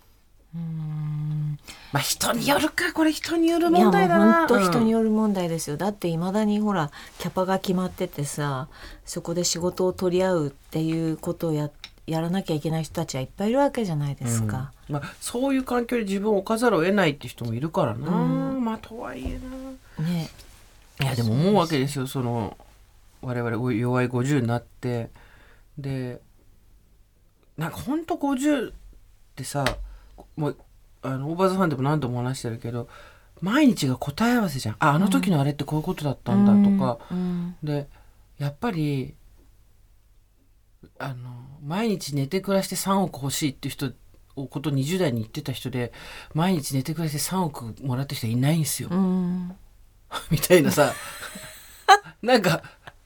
人によるか、これ人による問題だな。 いやもう本当人による問題ですよ、だっていまだにほらキャパが決まっててさ、そこで仕事を取り合うっていうことをやらなきゃいけない人たちはいっぱいいるわけじゃないですか、 そういう環境に自分を置かざるを得ないって人もいるからな、とはいえな、いやでも思うわけですよ、その我々弱い50になって、でなんかほんと50ってさ、もうオーバーザファンでも何度も話してるけど、毎日が答え合わせじゃん。あの時のあれってこういうことだったんだとか、でやっぱり毎日寝て暮らして3億欲しいっていう人をこと20代に言ってた人で、毎日寝て暮らして3億もらった人いないんですよ、みたいなさなんか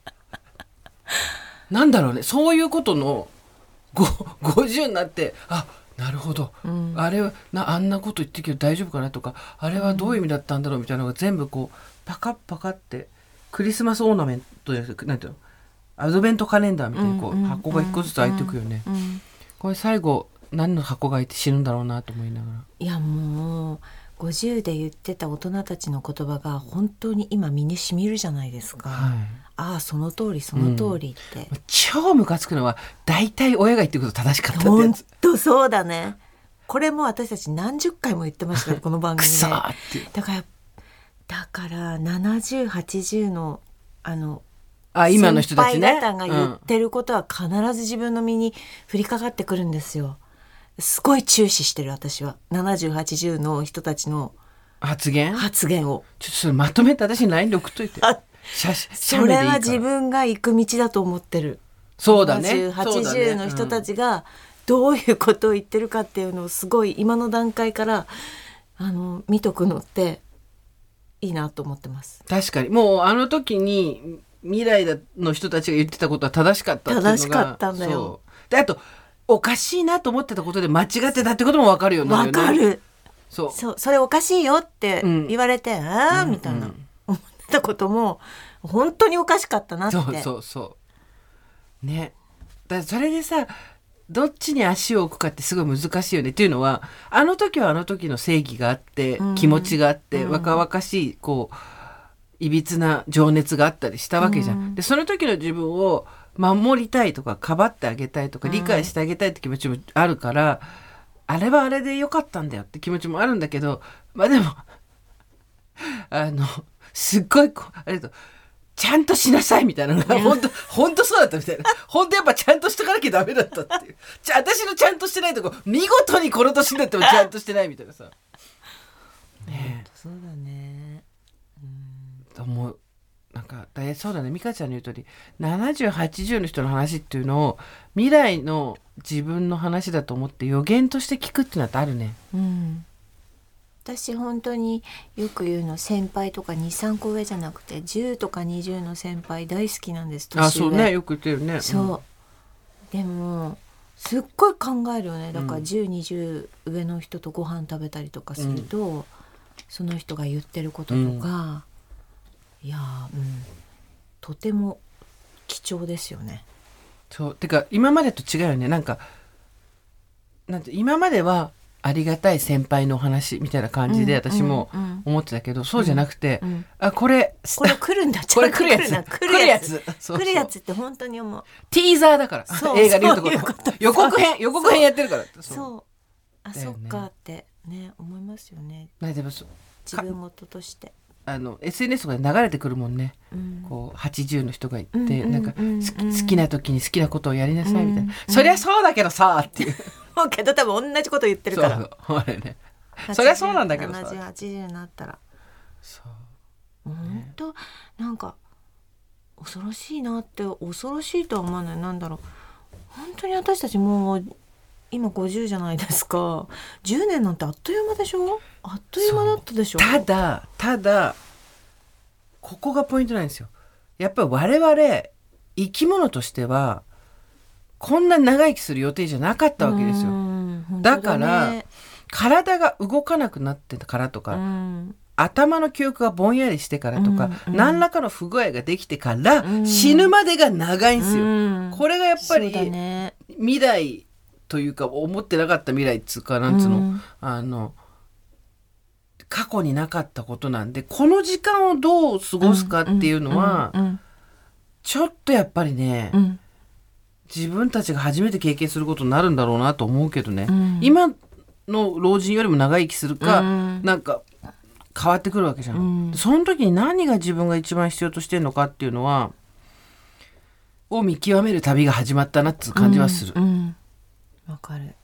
なんだろうね、そういうことの50になって、なるほど、あれはあんなこと言ってるけど大丈夫かなとか、あれはどういう意味だったんだろうみたいなのが全部こうパカッパカってクリスマスオーナメントなんていうの、アドベントカレンダーみたいにこう箱が一個ずつ開いていくよね、これ最後何の箱が開いて死ぬんだろうなと思いながら、 いやもう50で言ってた大人たちの言葉が本当に今身に染みるじゃないですか、その通りその通りって、 超ムカつくのは大体親が言ってること正しかったってやつ。 本当そうだね、これも私たち何十回も言ってましたこの番組でだから70、80の今の人たちね、 先輩方が言ってることは必ず自分の身に降りかかってくるんですよ。すごい注視してる私は70、80の人たちの発言をちょっとそれまとめて私に LINE で送っといてそれは自分が行く道だと思ってる。 そうだね、 70、80の人たちがどういうことを言ってるかっていうのをすごい今の段階から見とくのっていいなと思ってます。 確かにもうあの時に未来の人たちが言ってたことは正しかったっていうのが正しかったんだよ。 であとおかしいなと思ってたことで間違ってたってことも分かるようになるよね。 分かる。 それおかしいよって言われて、みたいな思ったことも本当におかしかったなって。 そうね。だそれでさ、どっちに足を置くかってすごい難しいよね。っていうのはあの時はあの時の正義があって、気持ちがあって、若々しいこういびつな情熱があったりしたわけじゃん。でその時の自分を守りたいとかかばってあげたいとか理解してあげたいって気持ちもあるから、あれはあれでよかったんだよって気持ちもあるんだけど、でもすっごいちゃんとしなさいみたいなのが本当そうだったみたいな、本当やっぱちゃんとしとかなきゃダメだったっていう、私のちゃんとしてないとこ見事にこの年になってもちゃんとしてないみたいなさね。そうだね。 思う。なんかそうだね、美香ちゃんの言う通り70、80の人の話っていうのを未来の自分の話だと思って予言として聞くっていうのはあるね。 私本当によく言うの、先輩とか 2,3 個上じゃなくて10とか20の先輩大好きなんです。年上。 そうね、よく言ってるね。 でもすっごい考えるよね。だから10、20上の人とご飯食べたりとかすると、その人が言ってることとか、いや、とても貴重ですよね。 そうてか今までと違うよね。なんて今まではありがたい先輩の話みたいな感じで私も思ってたけど、そうじゃなくて、これ来るんだ、 これ来るやつ来るやつって本当に思う。 ティーザーだから映画で言うところ予告編やってるから。 そっかってね思いますよね。 でも自分事として SNS とかで流れてくるもんね、こう80の人がいて、なんか好きな時に好きなことをやりなさいみたいな、そりゃそうだけどさっていう思うけど多分同じこと言ってるからそうね、そりゃそうなんだけどさ 70、80になったらそう本当なんか恐ろしいなって。恐ろしいとは思わない。なんだろう、本当に私たちもう今50じゃないですか。10年なんてあっという間でしょ。あっという間だったでしょ。 ただここがポイントなんですよ。やっぱり我々生き物としてはこんな長生きする予定じゃなかったわけですよ。だから体が動かなくなってたからとか、頭の記憶がぼんやりしてからとか、何らかの不具合ができてから、死ぬまでが長いんですよ。これがやっぱり、未来というか思ってなかった未来っつうかなんつうの、過去になかったことなんで、この時間をどう過ごすかっていうのは、ちょっとやっぱりね、自分たちが初めて経験することになるんだろうなと思うけどね、今の老人よりも長生きするか、なんか変わってくるわけじゃん、その時に何が自分が一番必要としてるのかっていうのはを見極める旅が始まったなっていう感じはする。 わかる。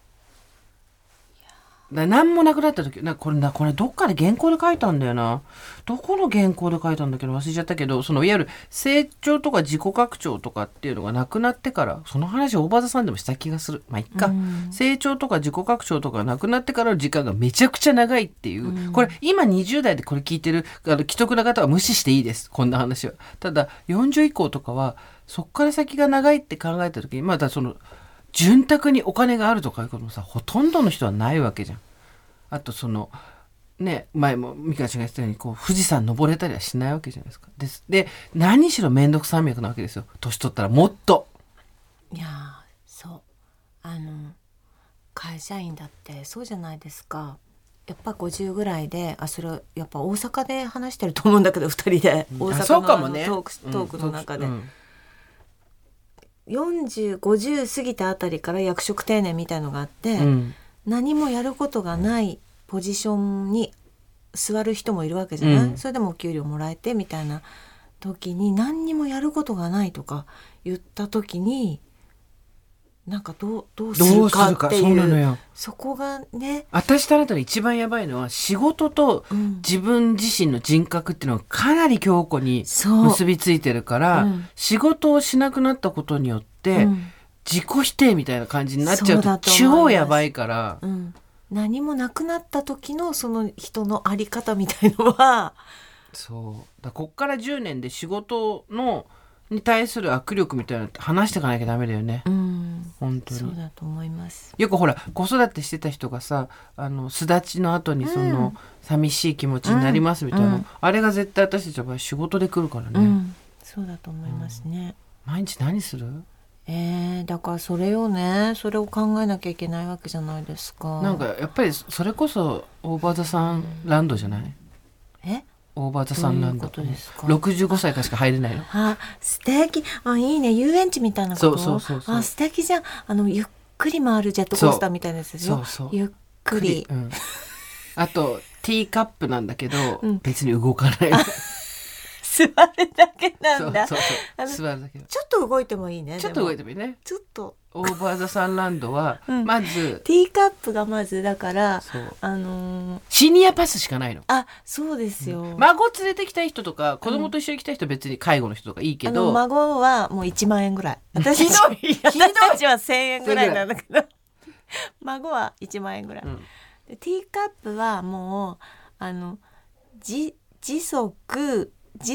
何もなくなった時これどっかで原稿で書いたんだよな。どこの原稿で書いたんだけど忘れちゃったけど、そのいわゆる成長とか自己拡張とかっていうのがなくなってから、その話大場さんでもした気がする。まあいっか、成長とか自己拡張とかがなくなってからの時間がめちゃくちゃ長いっていう、これ今20代でこれ聞いてる既得な方は無視していいです、こんな話は。ただ40以降とかはそっから先が長いって考えた時に、まだその潤沢にお金があるとかいうこともさ、ほとんどの人はないわけじゃん。あとそのね、前も美香ちゃんが言ったようにこう富士山登れたりはしないわけじゃないですか。で何しろ面倒くさん脈なわけですよ、年取ったらもっと。 いやそう会社員だってそうじゃないですか。やっぱ50ぐらいでそれやっぱ大阪で話してると思うんだけど2人で、大阪のトークの中で、40、50過ぎたあたりから役職定年みたいのがあって、何もやることがないポジションに座る人もいるわけじゃない、それでもお給料もらえてみたいな時に、何にもやることがないとか言った時になんかどうするかっていう、 そうなのよ。 そこがね、 私とあなたの一番やばいのは仕事と自分自身の人格っていうのがかなり強固に結びついてるから、仕事をしなくなったことによって、自己否定みたいな感じになっちゃうと超やばいから、 何もなくなった時のその人の在り方みたいのはそうだ、こっから10年で仕事に対する握力みたいなの話していかなきゃダメだよね、本当にそうだと思います。 よくほら子育てしてた人がさ、巣立ちの後にその、寂しい気持ちになりますみたいな、あれが絶対私たちの場合仕事で来るからね、 そうだと思いますね、 毎日何する？ だからそれを考えなきゃいけないわけじゃないですか。 なんかやっぱりそれこそオーバーザさんランドじゃない？オーバーザさんランド。どういうことですか？65歳からしか入れないの。 素敵。いいね、遊園地みたいなこと。 そう素敵じゃん。ゆっくり回るジェットコースターみたいなやつですよ。ゆっくり、 あとティーカップなんだけど、別に動かない座るだけなんだ。 そう座るだけ。 ちょっと動いてもいいね。 ちょっと動いてもいいね。 ちょっとオーバーザサンランドは、まずティーカップがまずだからシニアパスしかないの。 そうですよ、 孫連れてきた人とか子供と一緒に来た人は別に介護の人とかいいけど、 孫はもう1万円ぐらい。私たちは1000円ぐらいなんだけど孫は1万円ぐらい、でティーカップはもう時速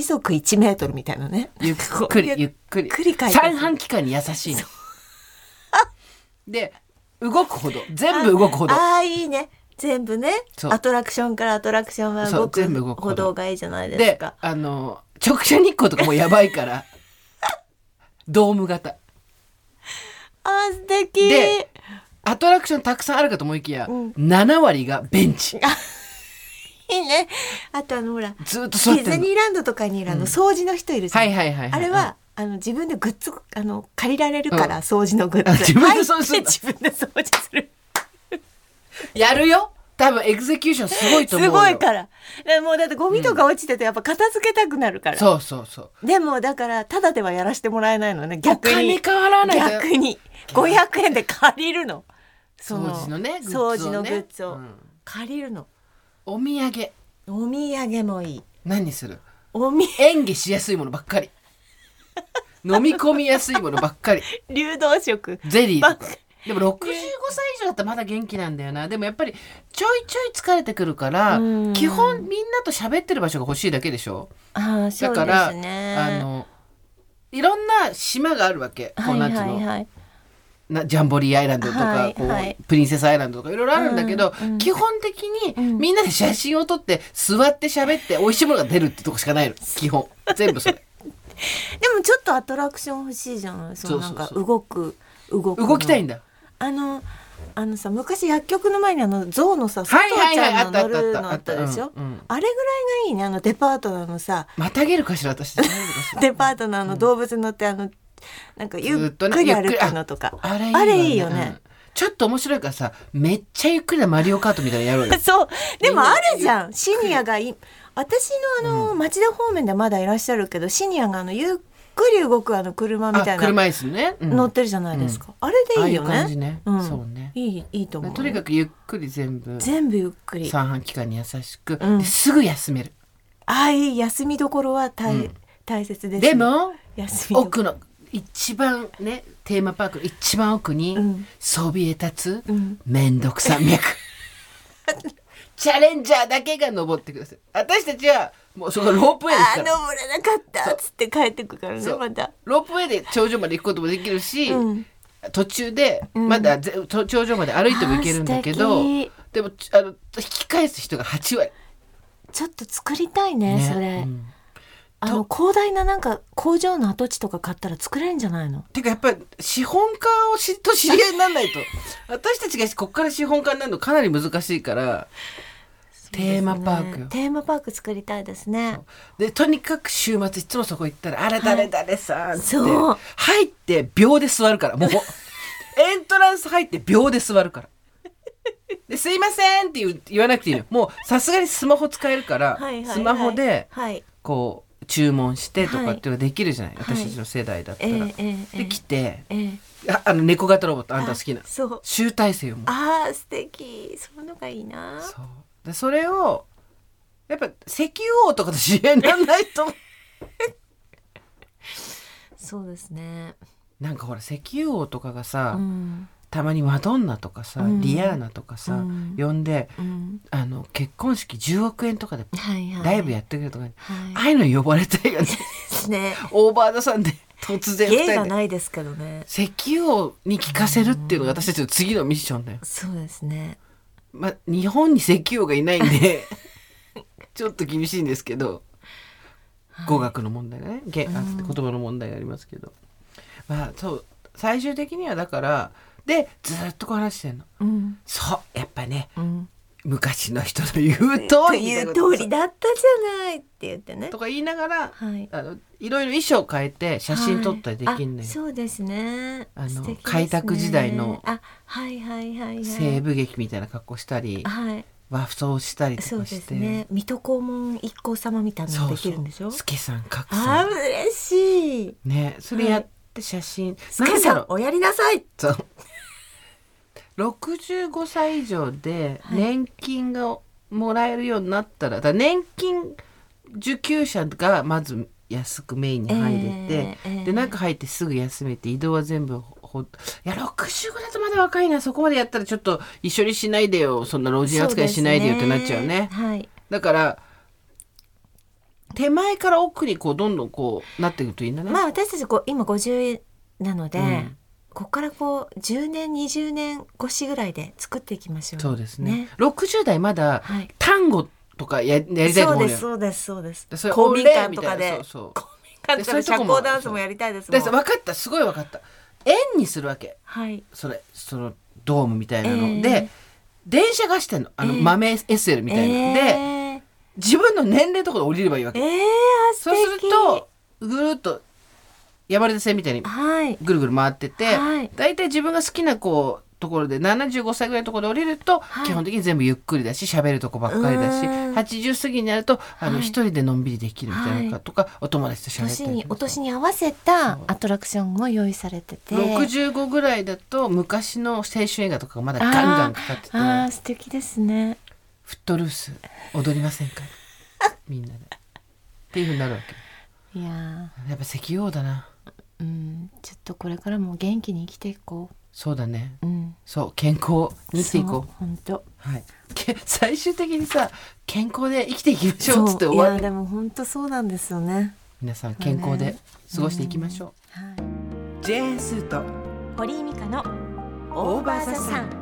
1メートルみたいなね。 ゆっくり三半規管に優しいので動くほど全部動くほどいいね、全部ね、アトラクションからアトラクションは動く歩道がいいじゃないですか。 で直射日光とかもやばいからドーム型素敵で、アトラクションたくさんあるかと思いきや、7割がベンチいいね。あとほらずっと座ってんの。 ディズニーランドとかにいる掃除の人いるじゃん。あれは自分でグッズ借りられるから、掃除のグッズ自分で掃除する。 自分で掃除するやるよ。多分エグゼキューションすごいと思うよ。 すごいから。もうだってゴミとか落ちててやっぱ片付けたくなるから。 そうでもだからタダではやらせてもらえないのね。逆にお金変わらない。 逆に500円で借りるの。 その掃除のねグッズ掃をね除のグッズをうん借りるの。 お土産お土産もいい。 何にする？ おみ演技しやすいものばっかり飲み込みやすいものばっかり流動食ゼリーとかばっか。 でも65歳以上だったらまだ元気なんだよな。でもやっぱりちょいちょい疲れてくるからうん基本みんなと喋ってる場所が欲しいだけでしょ。 ああそうでだからすね。 いろんな島があるわけ。こうなんつうの、 はいジャンボリーアイランドとか、こうはいはいプリンセスアイランドとかいろいろあるんだけど、 うん基本的にんみんなで写真を撮って座って喋って美味しいものが出るってとこしかないの。基本全部それ。 でもちょっとアトラクション欲しいじゃない。そのなんかそう動くの動きたいんだ。 さ昔薬局の前に象のさ佐藤ちゃんの乗るのあったでしょ。あれぐらいがいいね。デパートのさまたげるかしら私。 デパートの動物乗ってなんかゆっくり歩くのとか、 ああれいいよね。 ちょっと面白いからさめっちゃゆっくりなマリオカートみたいなのやろうよ。 そうでもあるじゃんシニアが私の町田方面でまだいらっしゃるけど、シニアがゆっくり動く車みたいな車椅子ね、 乗ってるじゃないですか、あれでいいよね。 ああいう感じね、 うんそうね。 いいと思う。 とにかくゆっくり全部ゆっくり三半規管に優しく、 うんですぐ休める。 いい休みどころは大切です、ね、 でも休みどこ奥の一番ねテーマパークの一番奥にうんそびえ立つうん面倒く山脈チャレンジャーだけが登ってください。私たちはもうそのロープウェイですから。 登れなかったっつって帰ってくからねそうまた。 ロープウェイで頂上まで行くこともできるし、 うん途中でうんまだ頂上まで歩いても行けるんだけど、 あー素敵でも引き返す人が8割、 ちょっと作りたいねそれ、 うん広大ななんか工場の跡地とか買ったら作れるんじゃないの。 てかやっぱり資本家をと知り合いにならないと私たちがここから資本家になるのかなり難しいから、テーマパークよ。 テーマパーク作りたいですね。 でとにかく週末いつもそこ行ったらあれ誰々さんって、 そう入って秒で座るからもうエントランス入って秒で座るからですいませんって言わなくていいの。もうさすがにスマホ使えるから、 はいはいはいスマホではいこう注文してとかっていうのができるじゃない、 はい私たちの世代だったら、で来て猫型ロボットあんた好きなそう集大成をもう素敵そういうのがいいな。 そうでそれをやっぱ石油王とかと知り合いにならないとそうですね。 なんかほら石油王とかがさ、 うんたまにマドンナとかさ、 うんリアーナとかさ、 うん呼んでうん結婚式10億円とかではいはいライブやってくれるとか、ああはいいうの呼ばれたいよねですね。 オーバードさんで突然2 芸が人でないですけどね。 石油王に聞かせるっていうのが私たちの次のミッションだよ。 そうですね。 まあ、日本に石油王がいないんでちょっと厳しいんですけど、語学の問題がね、言葉の問題がありますけど、まあそう最終的にはだからでずっとこう話してんの。 うんそうやっぱねうん。 昔の人の言う通りみとたいいうなこと通りだったじゃないって言ってね。 とか言いながら、 はい。 いろいろ衣装変えて写真撮ったりできんのよ。 そうですね。素敵ですね開拓時代のはいはいはいはい。 西部劇みたいな格好したり、 はい。 和装したりとそうでかして、 すね。水戸黄門一行様みたいなのできるんでしょ。 助さん格さん嬉しい。 ね、それやって写真、 スケさんおやりなさい。 そう65歳以上で年金がもらえるようになったら、だから年金受給者がまず安くメインに入れて、で中入ってすぐ休めて移動は全部いや65だとまだ若いな、そこまでやったらちょっと一緒にしないでよ、そんな老人扱いしないでよってなっちゃうね。 はい。 だから手前から奥にこうどんどんこうなっていくといいんだね。 まあ私たち今50なので、 うんここからこう10年20年越しぐらいで作っていきましょう。 そうですね。60代まだはい。 単語とかやりたいと思うのよ。 そうですそうですでそれ公民館とか俺みたいなでそう公民館とかで社交ダンスもやりたいですもん。 分かった、すごい分かった。円にするわけ。 はい。 そのドームみたいなの、で電車がしてんの豆 SL みたいな、で自分の年齢とかで降りればいいわけ。 素敵。 そうするとぐるっと山手線みたいにはい。 ぐるぐる回ってて、 はいだいたい自分が好きなこうところで75歳ぐらいのところで降りると、基本的に全部ゆっくりだし喋るとこばっかりだし、80過ぎになると一人でのんびりできるみたいなとか、お友達と喋ったりお年に合わせたアトラクションも用意されてて、 65ぐらいだと昔の青春映画とかがまだガンガンかかってて、 素敵ですね。 フットルース踊りませんかみんなでっていう風になるわけ。 いややっぱ石油王だな。 ちょっとこれからも元気に生きていこう。 そうだね、そう健康に生きていこう。 本当、 はい、最終的にさ健康で生きていきましょうっつって終わる。 いやでも本当そうなんですよね。 皆さん健康で過ごしていきましょう。ジェーンスーと堀井美香のオーバーザさん。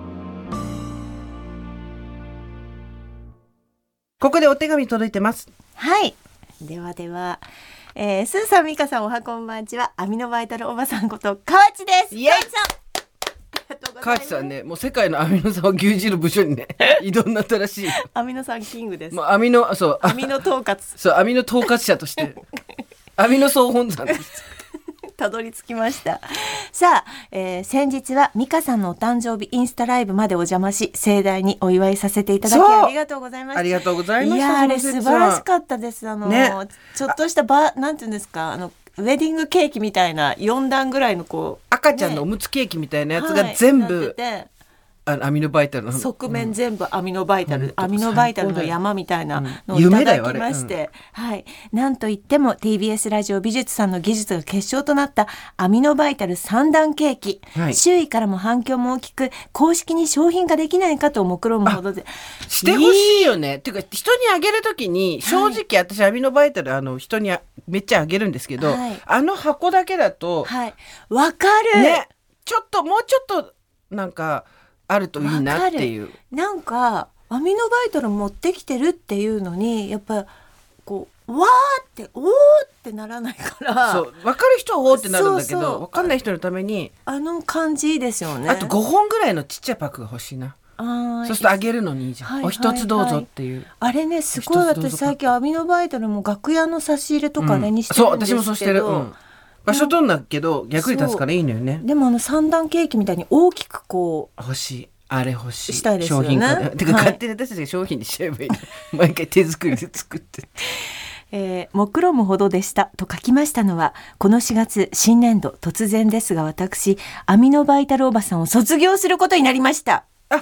ここでお手紙届いてます。 はい、ではでは、スーさん、美香さん、おはこんばんちは。アミノバイタルおばさんこと河内です。 イエイ河内さんね、もう世界のアミノ酸を牛耳る部署にね異動になったらしい。 アミノ酸キングです。 もうアミノ統括そうアミノ統括者としてアミノ総本山としてたどり着きました。さあ、先日は美香さんのお誕生日インスタライブまでお邪魔し、盛大にお祝いさせていただきありがとうございました。 ありがとうございました。 いやあれ素晴らしかったです。ね、ちょっとしたなんていうんですか、ウェディングケーキみたいな4段ぐらいの赤ちゃんのおむつケーキみたいなやつが全部、アミノバイタルの側面全部アミノバイタル、アミノバイタルの山みたいなのをいただきまして、はい、なんといっても TBS ラジオ美術さんの技術が結晶となったアミノバイタル3段ケーキ、周囲からも反響も大きく、公式に商品化できないかと目論むほどでしてほしいよね。っていうか人にあげるときに正直私アミノバイタル人にめっちゃあげるんですけど、箱だけだとわかる、 ね、もうちょっとなんかあるといいなっていう。 なんかアミノバイタル持ってきてるっていうのにやっぱわーっておーってならないから、 そう分かる人はおーってなるんだけど、分かんない人のために感じいいですよね。 あと5本ぐらいのちっちゃいパックが欲しいな。そうするとあげるのにいいじゃん、お一つどうぞっていう。 あれね、すごい私最近アミノバイタルも楽屋の差し入れとかね、にしてるんですけど、 そう私もそうしてる、場所取んだけど逆に立つからいいのよね。 でも3段ケーキみたいに大きく欲しい、あれ欲しい、 したいですよね。 商品化てか勝手に私たちが商品にしちゃえばいい毎回手作りで作って目論むほどでしたと書きましたのは、この4月新年度突然ですが私アミノバイタルおばさんを卒業することになりました。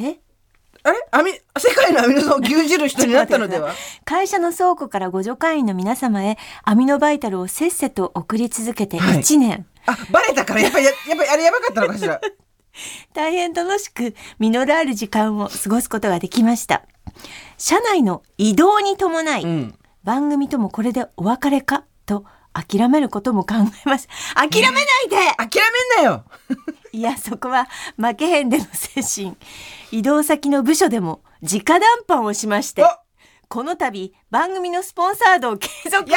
世界のアミノ酸を牛耳る人になったのでは会社の倉庫からご助会員の皆様へアミノバイタルをせっせと送り続けて1年、 バレたからやっぱりあれやばかったのかしら大変楽しく実るある時間を過ごすことができました。社内の移動に伴い、番組ともこれでお別れかと諦めることも考えます。諦めないで、 諦めんなよいや、そこは負けへんでの精神。移動先の部署でも直談判をしまして、この度番組のスポンサードを継続。やったー、嬉し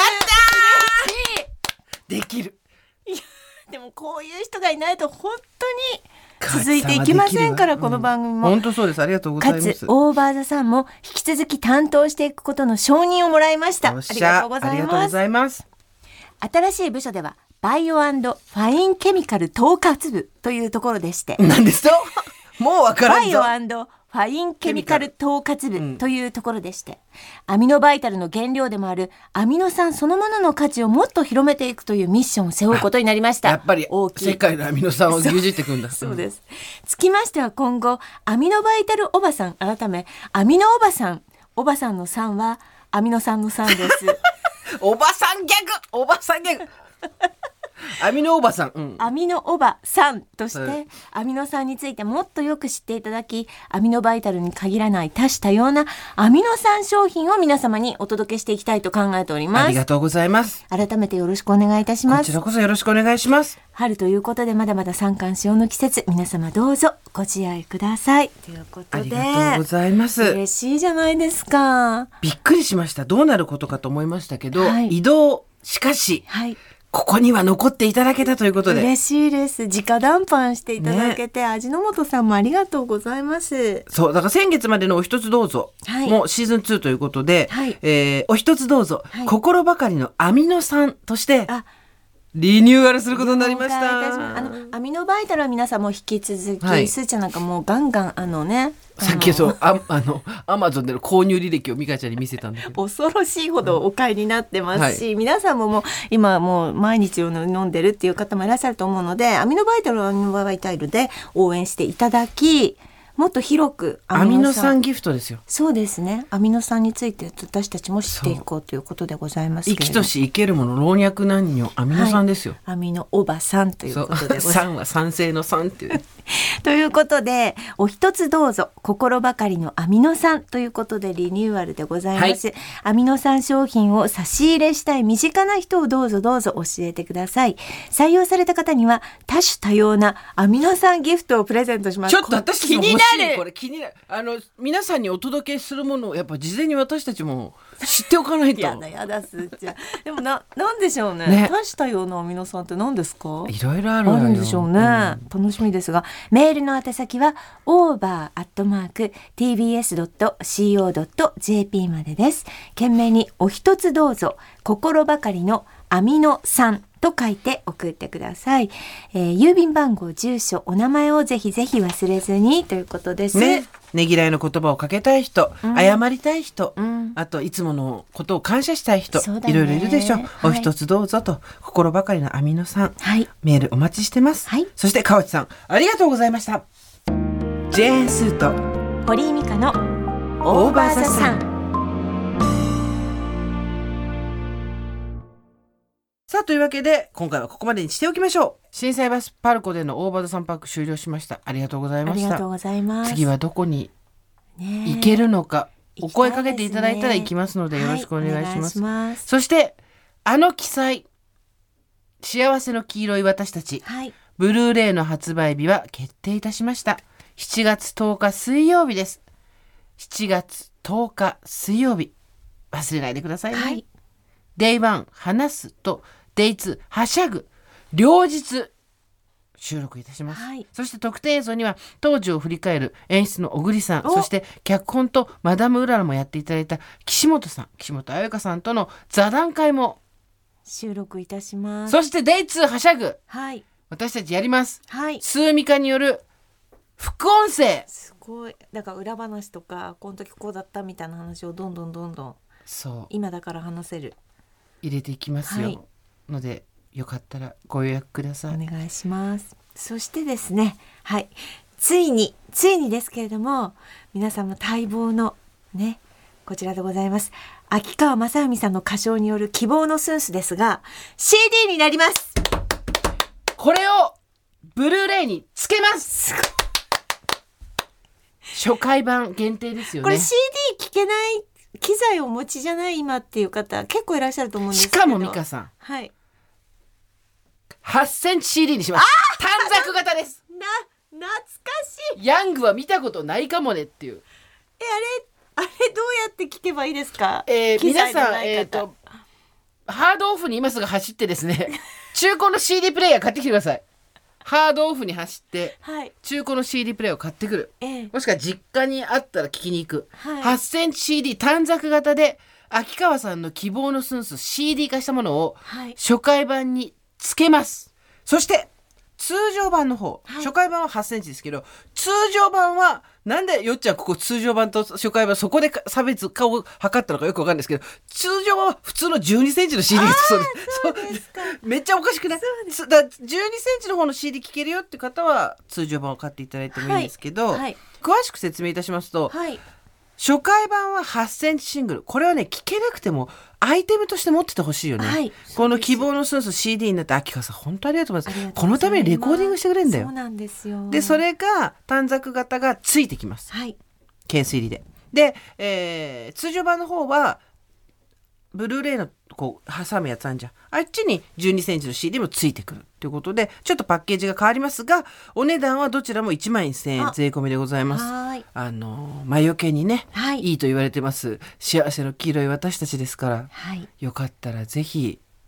い。できる。 いやでもこういう人がいないと本当に続いていきませんから、この番組も。 本当そうです。ありがとうございます。 かつオーバーザさんも引き続き担当していくことの承認をもらいました。ありがとうございます。新しい部署ではバイオ&ファインケミカル統括部というところでして、 何ですともうわからんぞ。 バイオ&ファインケミカル統括部というところでして、アミノバイタルの原料でもあるアミノ酸そのものの価値をもっと広めていくというミッションを背負うことになりました。 やっぱり世界のアミノ酸を牛耳っていくんだ。 そうです。つきましては今後アミノバイタルおばさん改めアミノおばさん、おばさんの3はアミノ酸の3ですおばさんギャグアミノおばさん、 アミノおばさんとして、アミノ酸についてもっとよく知っていただき、アミノバイタルに限らない多種多様なアミノ酸商品を皆様にお届けしていきたいと考えております。 ありがとうございます。 改めてよろしくお願いいたします。 こちらこそよろしくお願いします。 春ということでまだまだ三寒四温の季節、皆様どうぞご自愛くださいということで、 ありがとうございます。 嬉しいじゃないですか。 びっくりしました。どうなることかと思いましたけど、移動しかし、ここには残っていただけたということで嬉しいです。直談判していただけて、味の素さんもありがとうございます。 そうだから先月までのお一つどうぞもシーズン2ということで、お一つどうぞ、心ばかりのアミノ酸としてリニューアルすることになりまし了解いたした。 ますアミノバイタルは皆さんも引き続き、 はいスーちゃんなんかもうガンガンさっきアマゾンでの購入履歴をミカちゃんに見せたんだけど、 恐ろしいほどお買いになってますし、皆さんももう今もう毎日飲んでるっていう方もいらっしゃると思うので、アミノバイタルはアミノバイタルで応援していただき、もっと広くアミノ酸ギフトですよ。 そうですね、アミノ酸について私たちも知っていこうということでございますけれども、 生きとし生けるもの老若男女アミノ酸ですよ、 アミノおばさんということでございます。 酸は酸性の酸っていうということで、お一つどうぞ心ばかりのアミノ酸ということでリニューアルでございます、アミノ酸商品を差し入れしたい身近な人をどうぞ教えてください。採用された方には多種多様なアミノ酸ギフトをプレゼントします。 ちょっと私たちも欲しい。 気になる。 これ気になる。皆さんにお届けするものをやっぱ事前に私たちも知っておかないと。 やだすーちゃん。でもなんでしょうね。多種多様なアミノ酸って何ですか？ いろいろあるわよ。 あるんでしょうね、楽しみですが、メールの宛先は over@tbs.co.jp までです。懸命にお一つどうぞ心ばかりのアミノ酸と書いて送ってください、郵便番号、住所、お名前をぜひぜひ忘れずにということですね。ねぎらいの言葉をかけたい人、謝りたい人、あといつものことを感謝したい人、いろいろいるでしょう、お一つどうぞと心ばかりのアミノ酸、メールお待ちしてます、そして川内さんありがとうございました。ジェーンスーと堀井美香のオーバーザさん。 さあというわけで今回はここまでにしておきましょう。心斎橋パルコでのオーバーザさんパーク終了しました。ありがとうございました。 ありがとうございます。 次はどこに行けるのか、お声かけていただいたら行きますのでよろしくお願いします、そして記載幸せの黄色い私たち、ブルーレイの発売日は決定いたしました。7月10日水曜日です。7月10日水曜日忘れないでくださいね、デイ1話すとデイ2はしゃぐ両日収録いたします、そして特典映像には当時を振り返る演出の小栗さん、そして脚本とマダムうららもやっていただいた岸本彩香さんとの座談会も収録いたします。 そしてデイ2はしゃぐ、私たちやります、スーミカによる副音声、 すごい。だから裏話とかこの時こうだったみたいな話をどんどんそう今だから話せる入れていきますよ、のでよかったらご予約ください。 お願いします。そしてですね、ついにですけれども、皆さんも待望のね、こちらでございます。秋川雅史さんの歌唱による希望のスンスですが CD になります。 これをブルーレイにつけます。初回版限定ですよね。 これ CD 聴けない機材をお持ちじゃない今っていう方結構いらっしゃると思うんですけど、 しかも美香さん、8センチ CD にします。短冊型です。 懐かしい。 ヤングは見たことないかもねっていう。 あれどうやって聞けばいいですか？ 皆さんハードオフに今すぐ走ってですね中古の CD プレイヤー買ってきてください。ハードオフに走って、中古の CD プレイヤーを買ってくる、もしくは実家にあったら聞きに行く、8センチ CD 短冊型で秋川さんの希望のスンス CD 化したものを初回版につけます。そして通常版の方、初回版は8センチですけど、通常版はなんでよっちゃんここ通常版と初回版そこで差別化を図ったのかよくわかんないですけど、通常版は普通の12センチの CD です。そうですか。めっちゃおかしくない？だ12センチの方の CD 聴けるよって方は通常版を買っていただいてもいいんですけど、詳しく説明いたしますと、初回版は8センチシングル、これはね聴けなくてもアイテムとして持っててほしいよね、この希望のスンス CD になって秋川さん本当ありがとうございます。このためにレコーディングしてくれるんだよ。 そうなんですよ。 でそれが短冊型がついてきます、ケース入りで、通常版の方はブルーレイのこう挟むやつあんじゃん、あっちに12センチの CD もついてくるということで、ちょっとパッケージが変わりますがお値段はどちらも11,000円税込みでございます。魔除けにね、いいと言われてます幸せの黄色い私たちですから、よかったらぜひ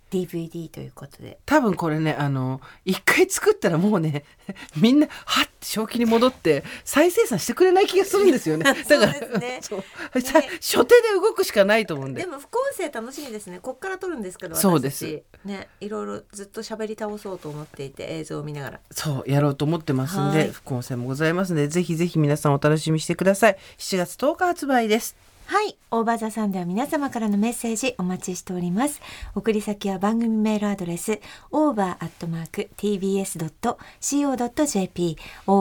DVD ということで、 多分これね一回作ったらもうねみんなはって正気に戻って再生産してくれない気がするんですよね。だからそうですねそう初手で動くしかないと思うんで。 でも副音声楽しみですね。こっから撮るんですけど、 そうですね、いろいろずっと喋り倒そうと思っていて、映像を見ながらそうやろうと思ってますんで、 はい、 副音声もございますので、ぜひぜひ皆さんお楽しみにしてください。7月10日発売です。 はい、オーバーザさんでは皆様からのメッセージお待ちしております。送り先は番組メールアドレス over@tbs.co.jp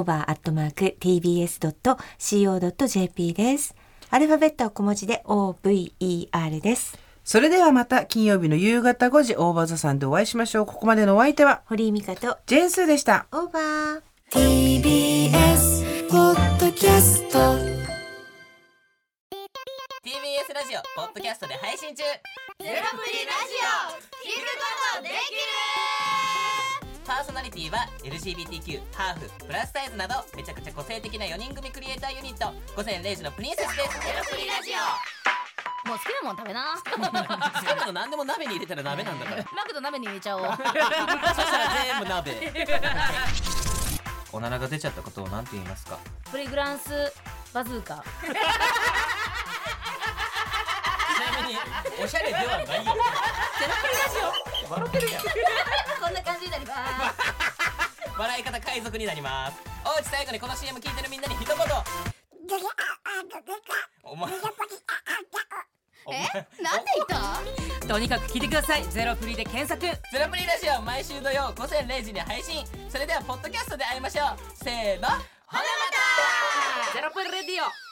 over@tbs.co.jp です。アルファベットは小文字で OVER です。 それではまた金曜日の夕方5時オーバーザさんでお会いしましょう。ここまでのお相手は堀井美香とジェーンスーでした。 オーバー TBS ポッドキャスト TBS ラジオポッドキャストで配信中。 ゼロプリラジオ聞くことできる。 パーソナリティは LGBTQ、ハーフ、プラスサイズなどめちゃくちゃ個性的な4人組クリエイターユニット午前0時のプリンセスです。 ゼロプリラジオもう好きなもん食べな。 好きなの何でも鍋に入れたら鍋なんだから。 マクド鍋に入れちゃおう。 そしたら全部鍋。おならが出ちゃったことを何て言いますか？ プリグランスバズーカ。 ちなみにおしゃれではないよ。ゼロプリラジオ笑ってるやん。 こんな感じになります。 笑い方海賊になります。おうち最後にこの CM 聞いてるみんなに一言。お前なんで言った？とにかく聞いてください。ゼロプリで検索。 ゼロプリラジオ毎週土曜午前0時に配信。それではポッドキャストで会いましょう。せーの、ほなまた。 ゼロプリレディオ。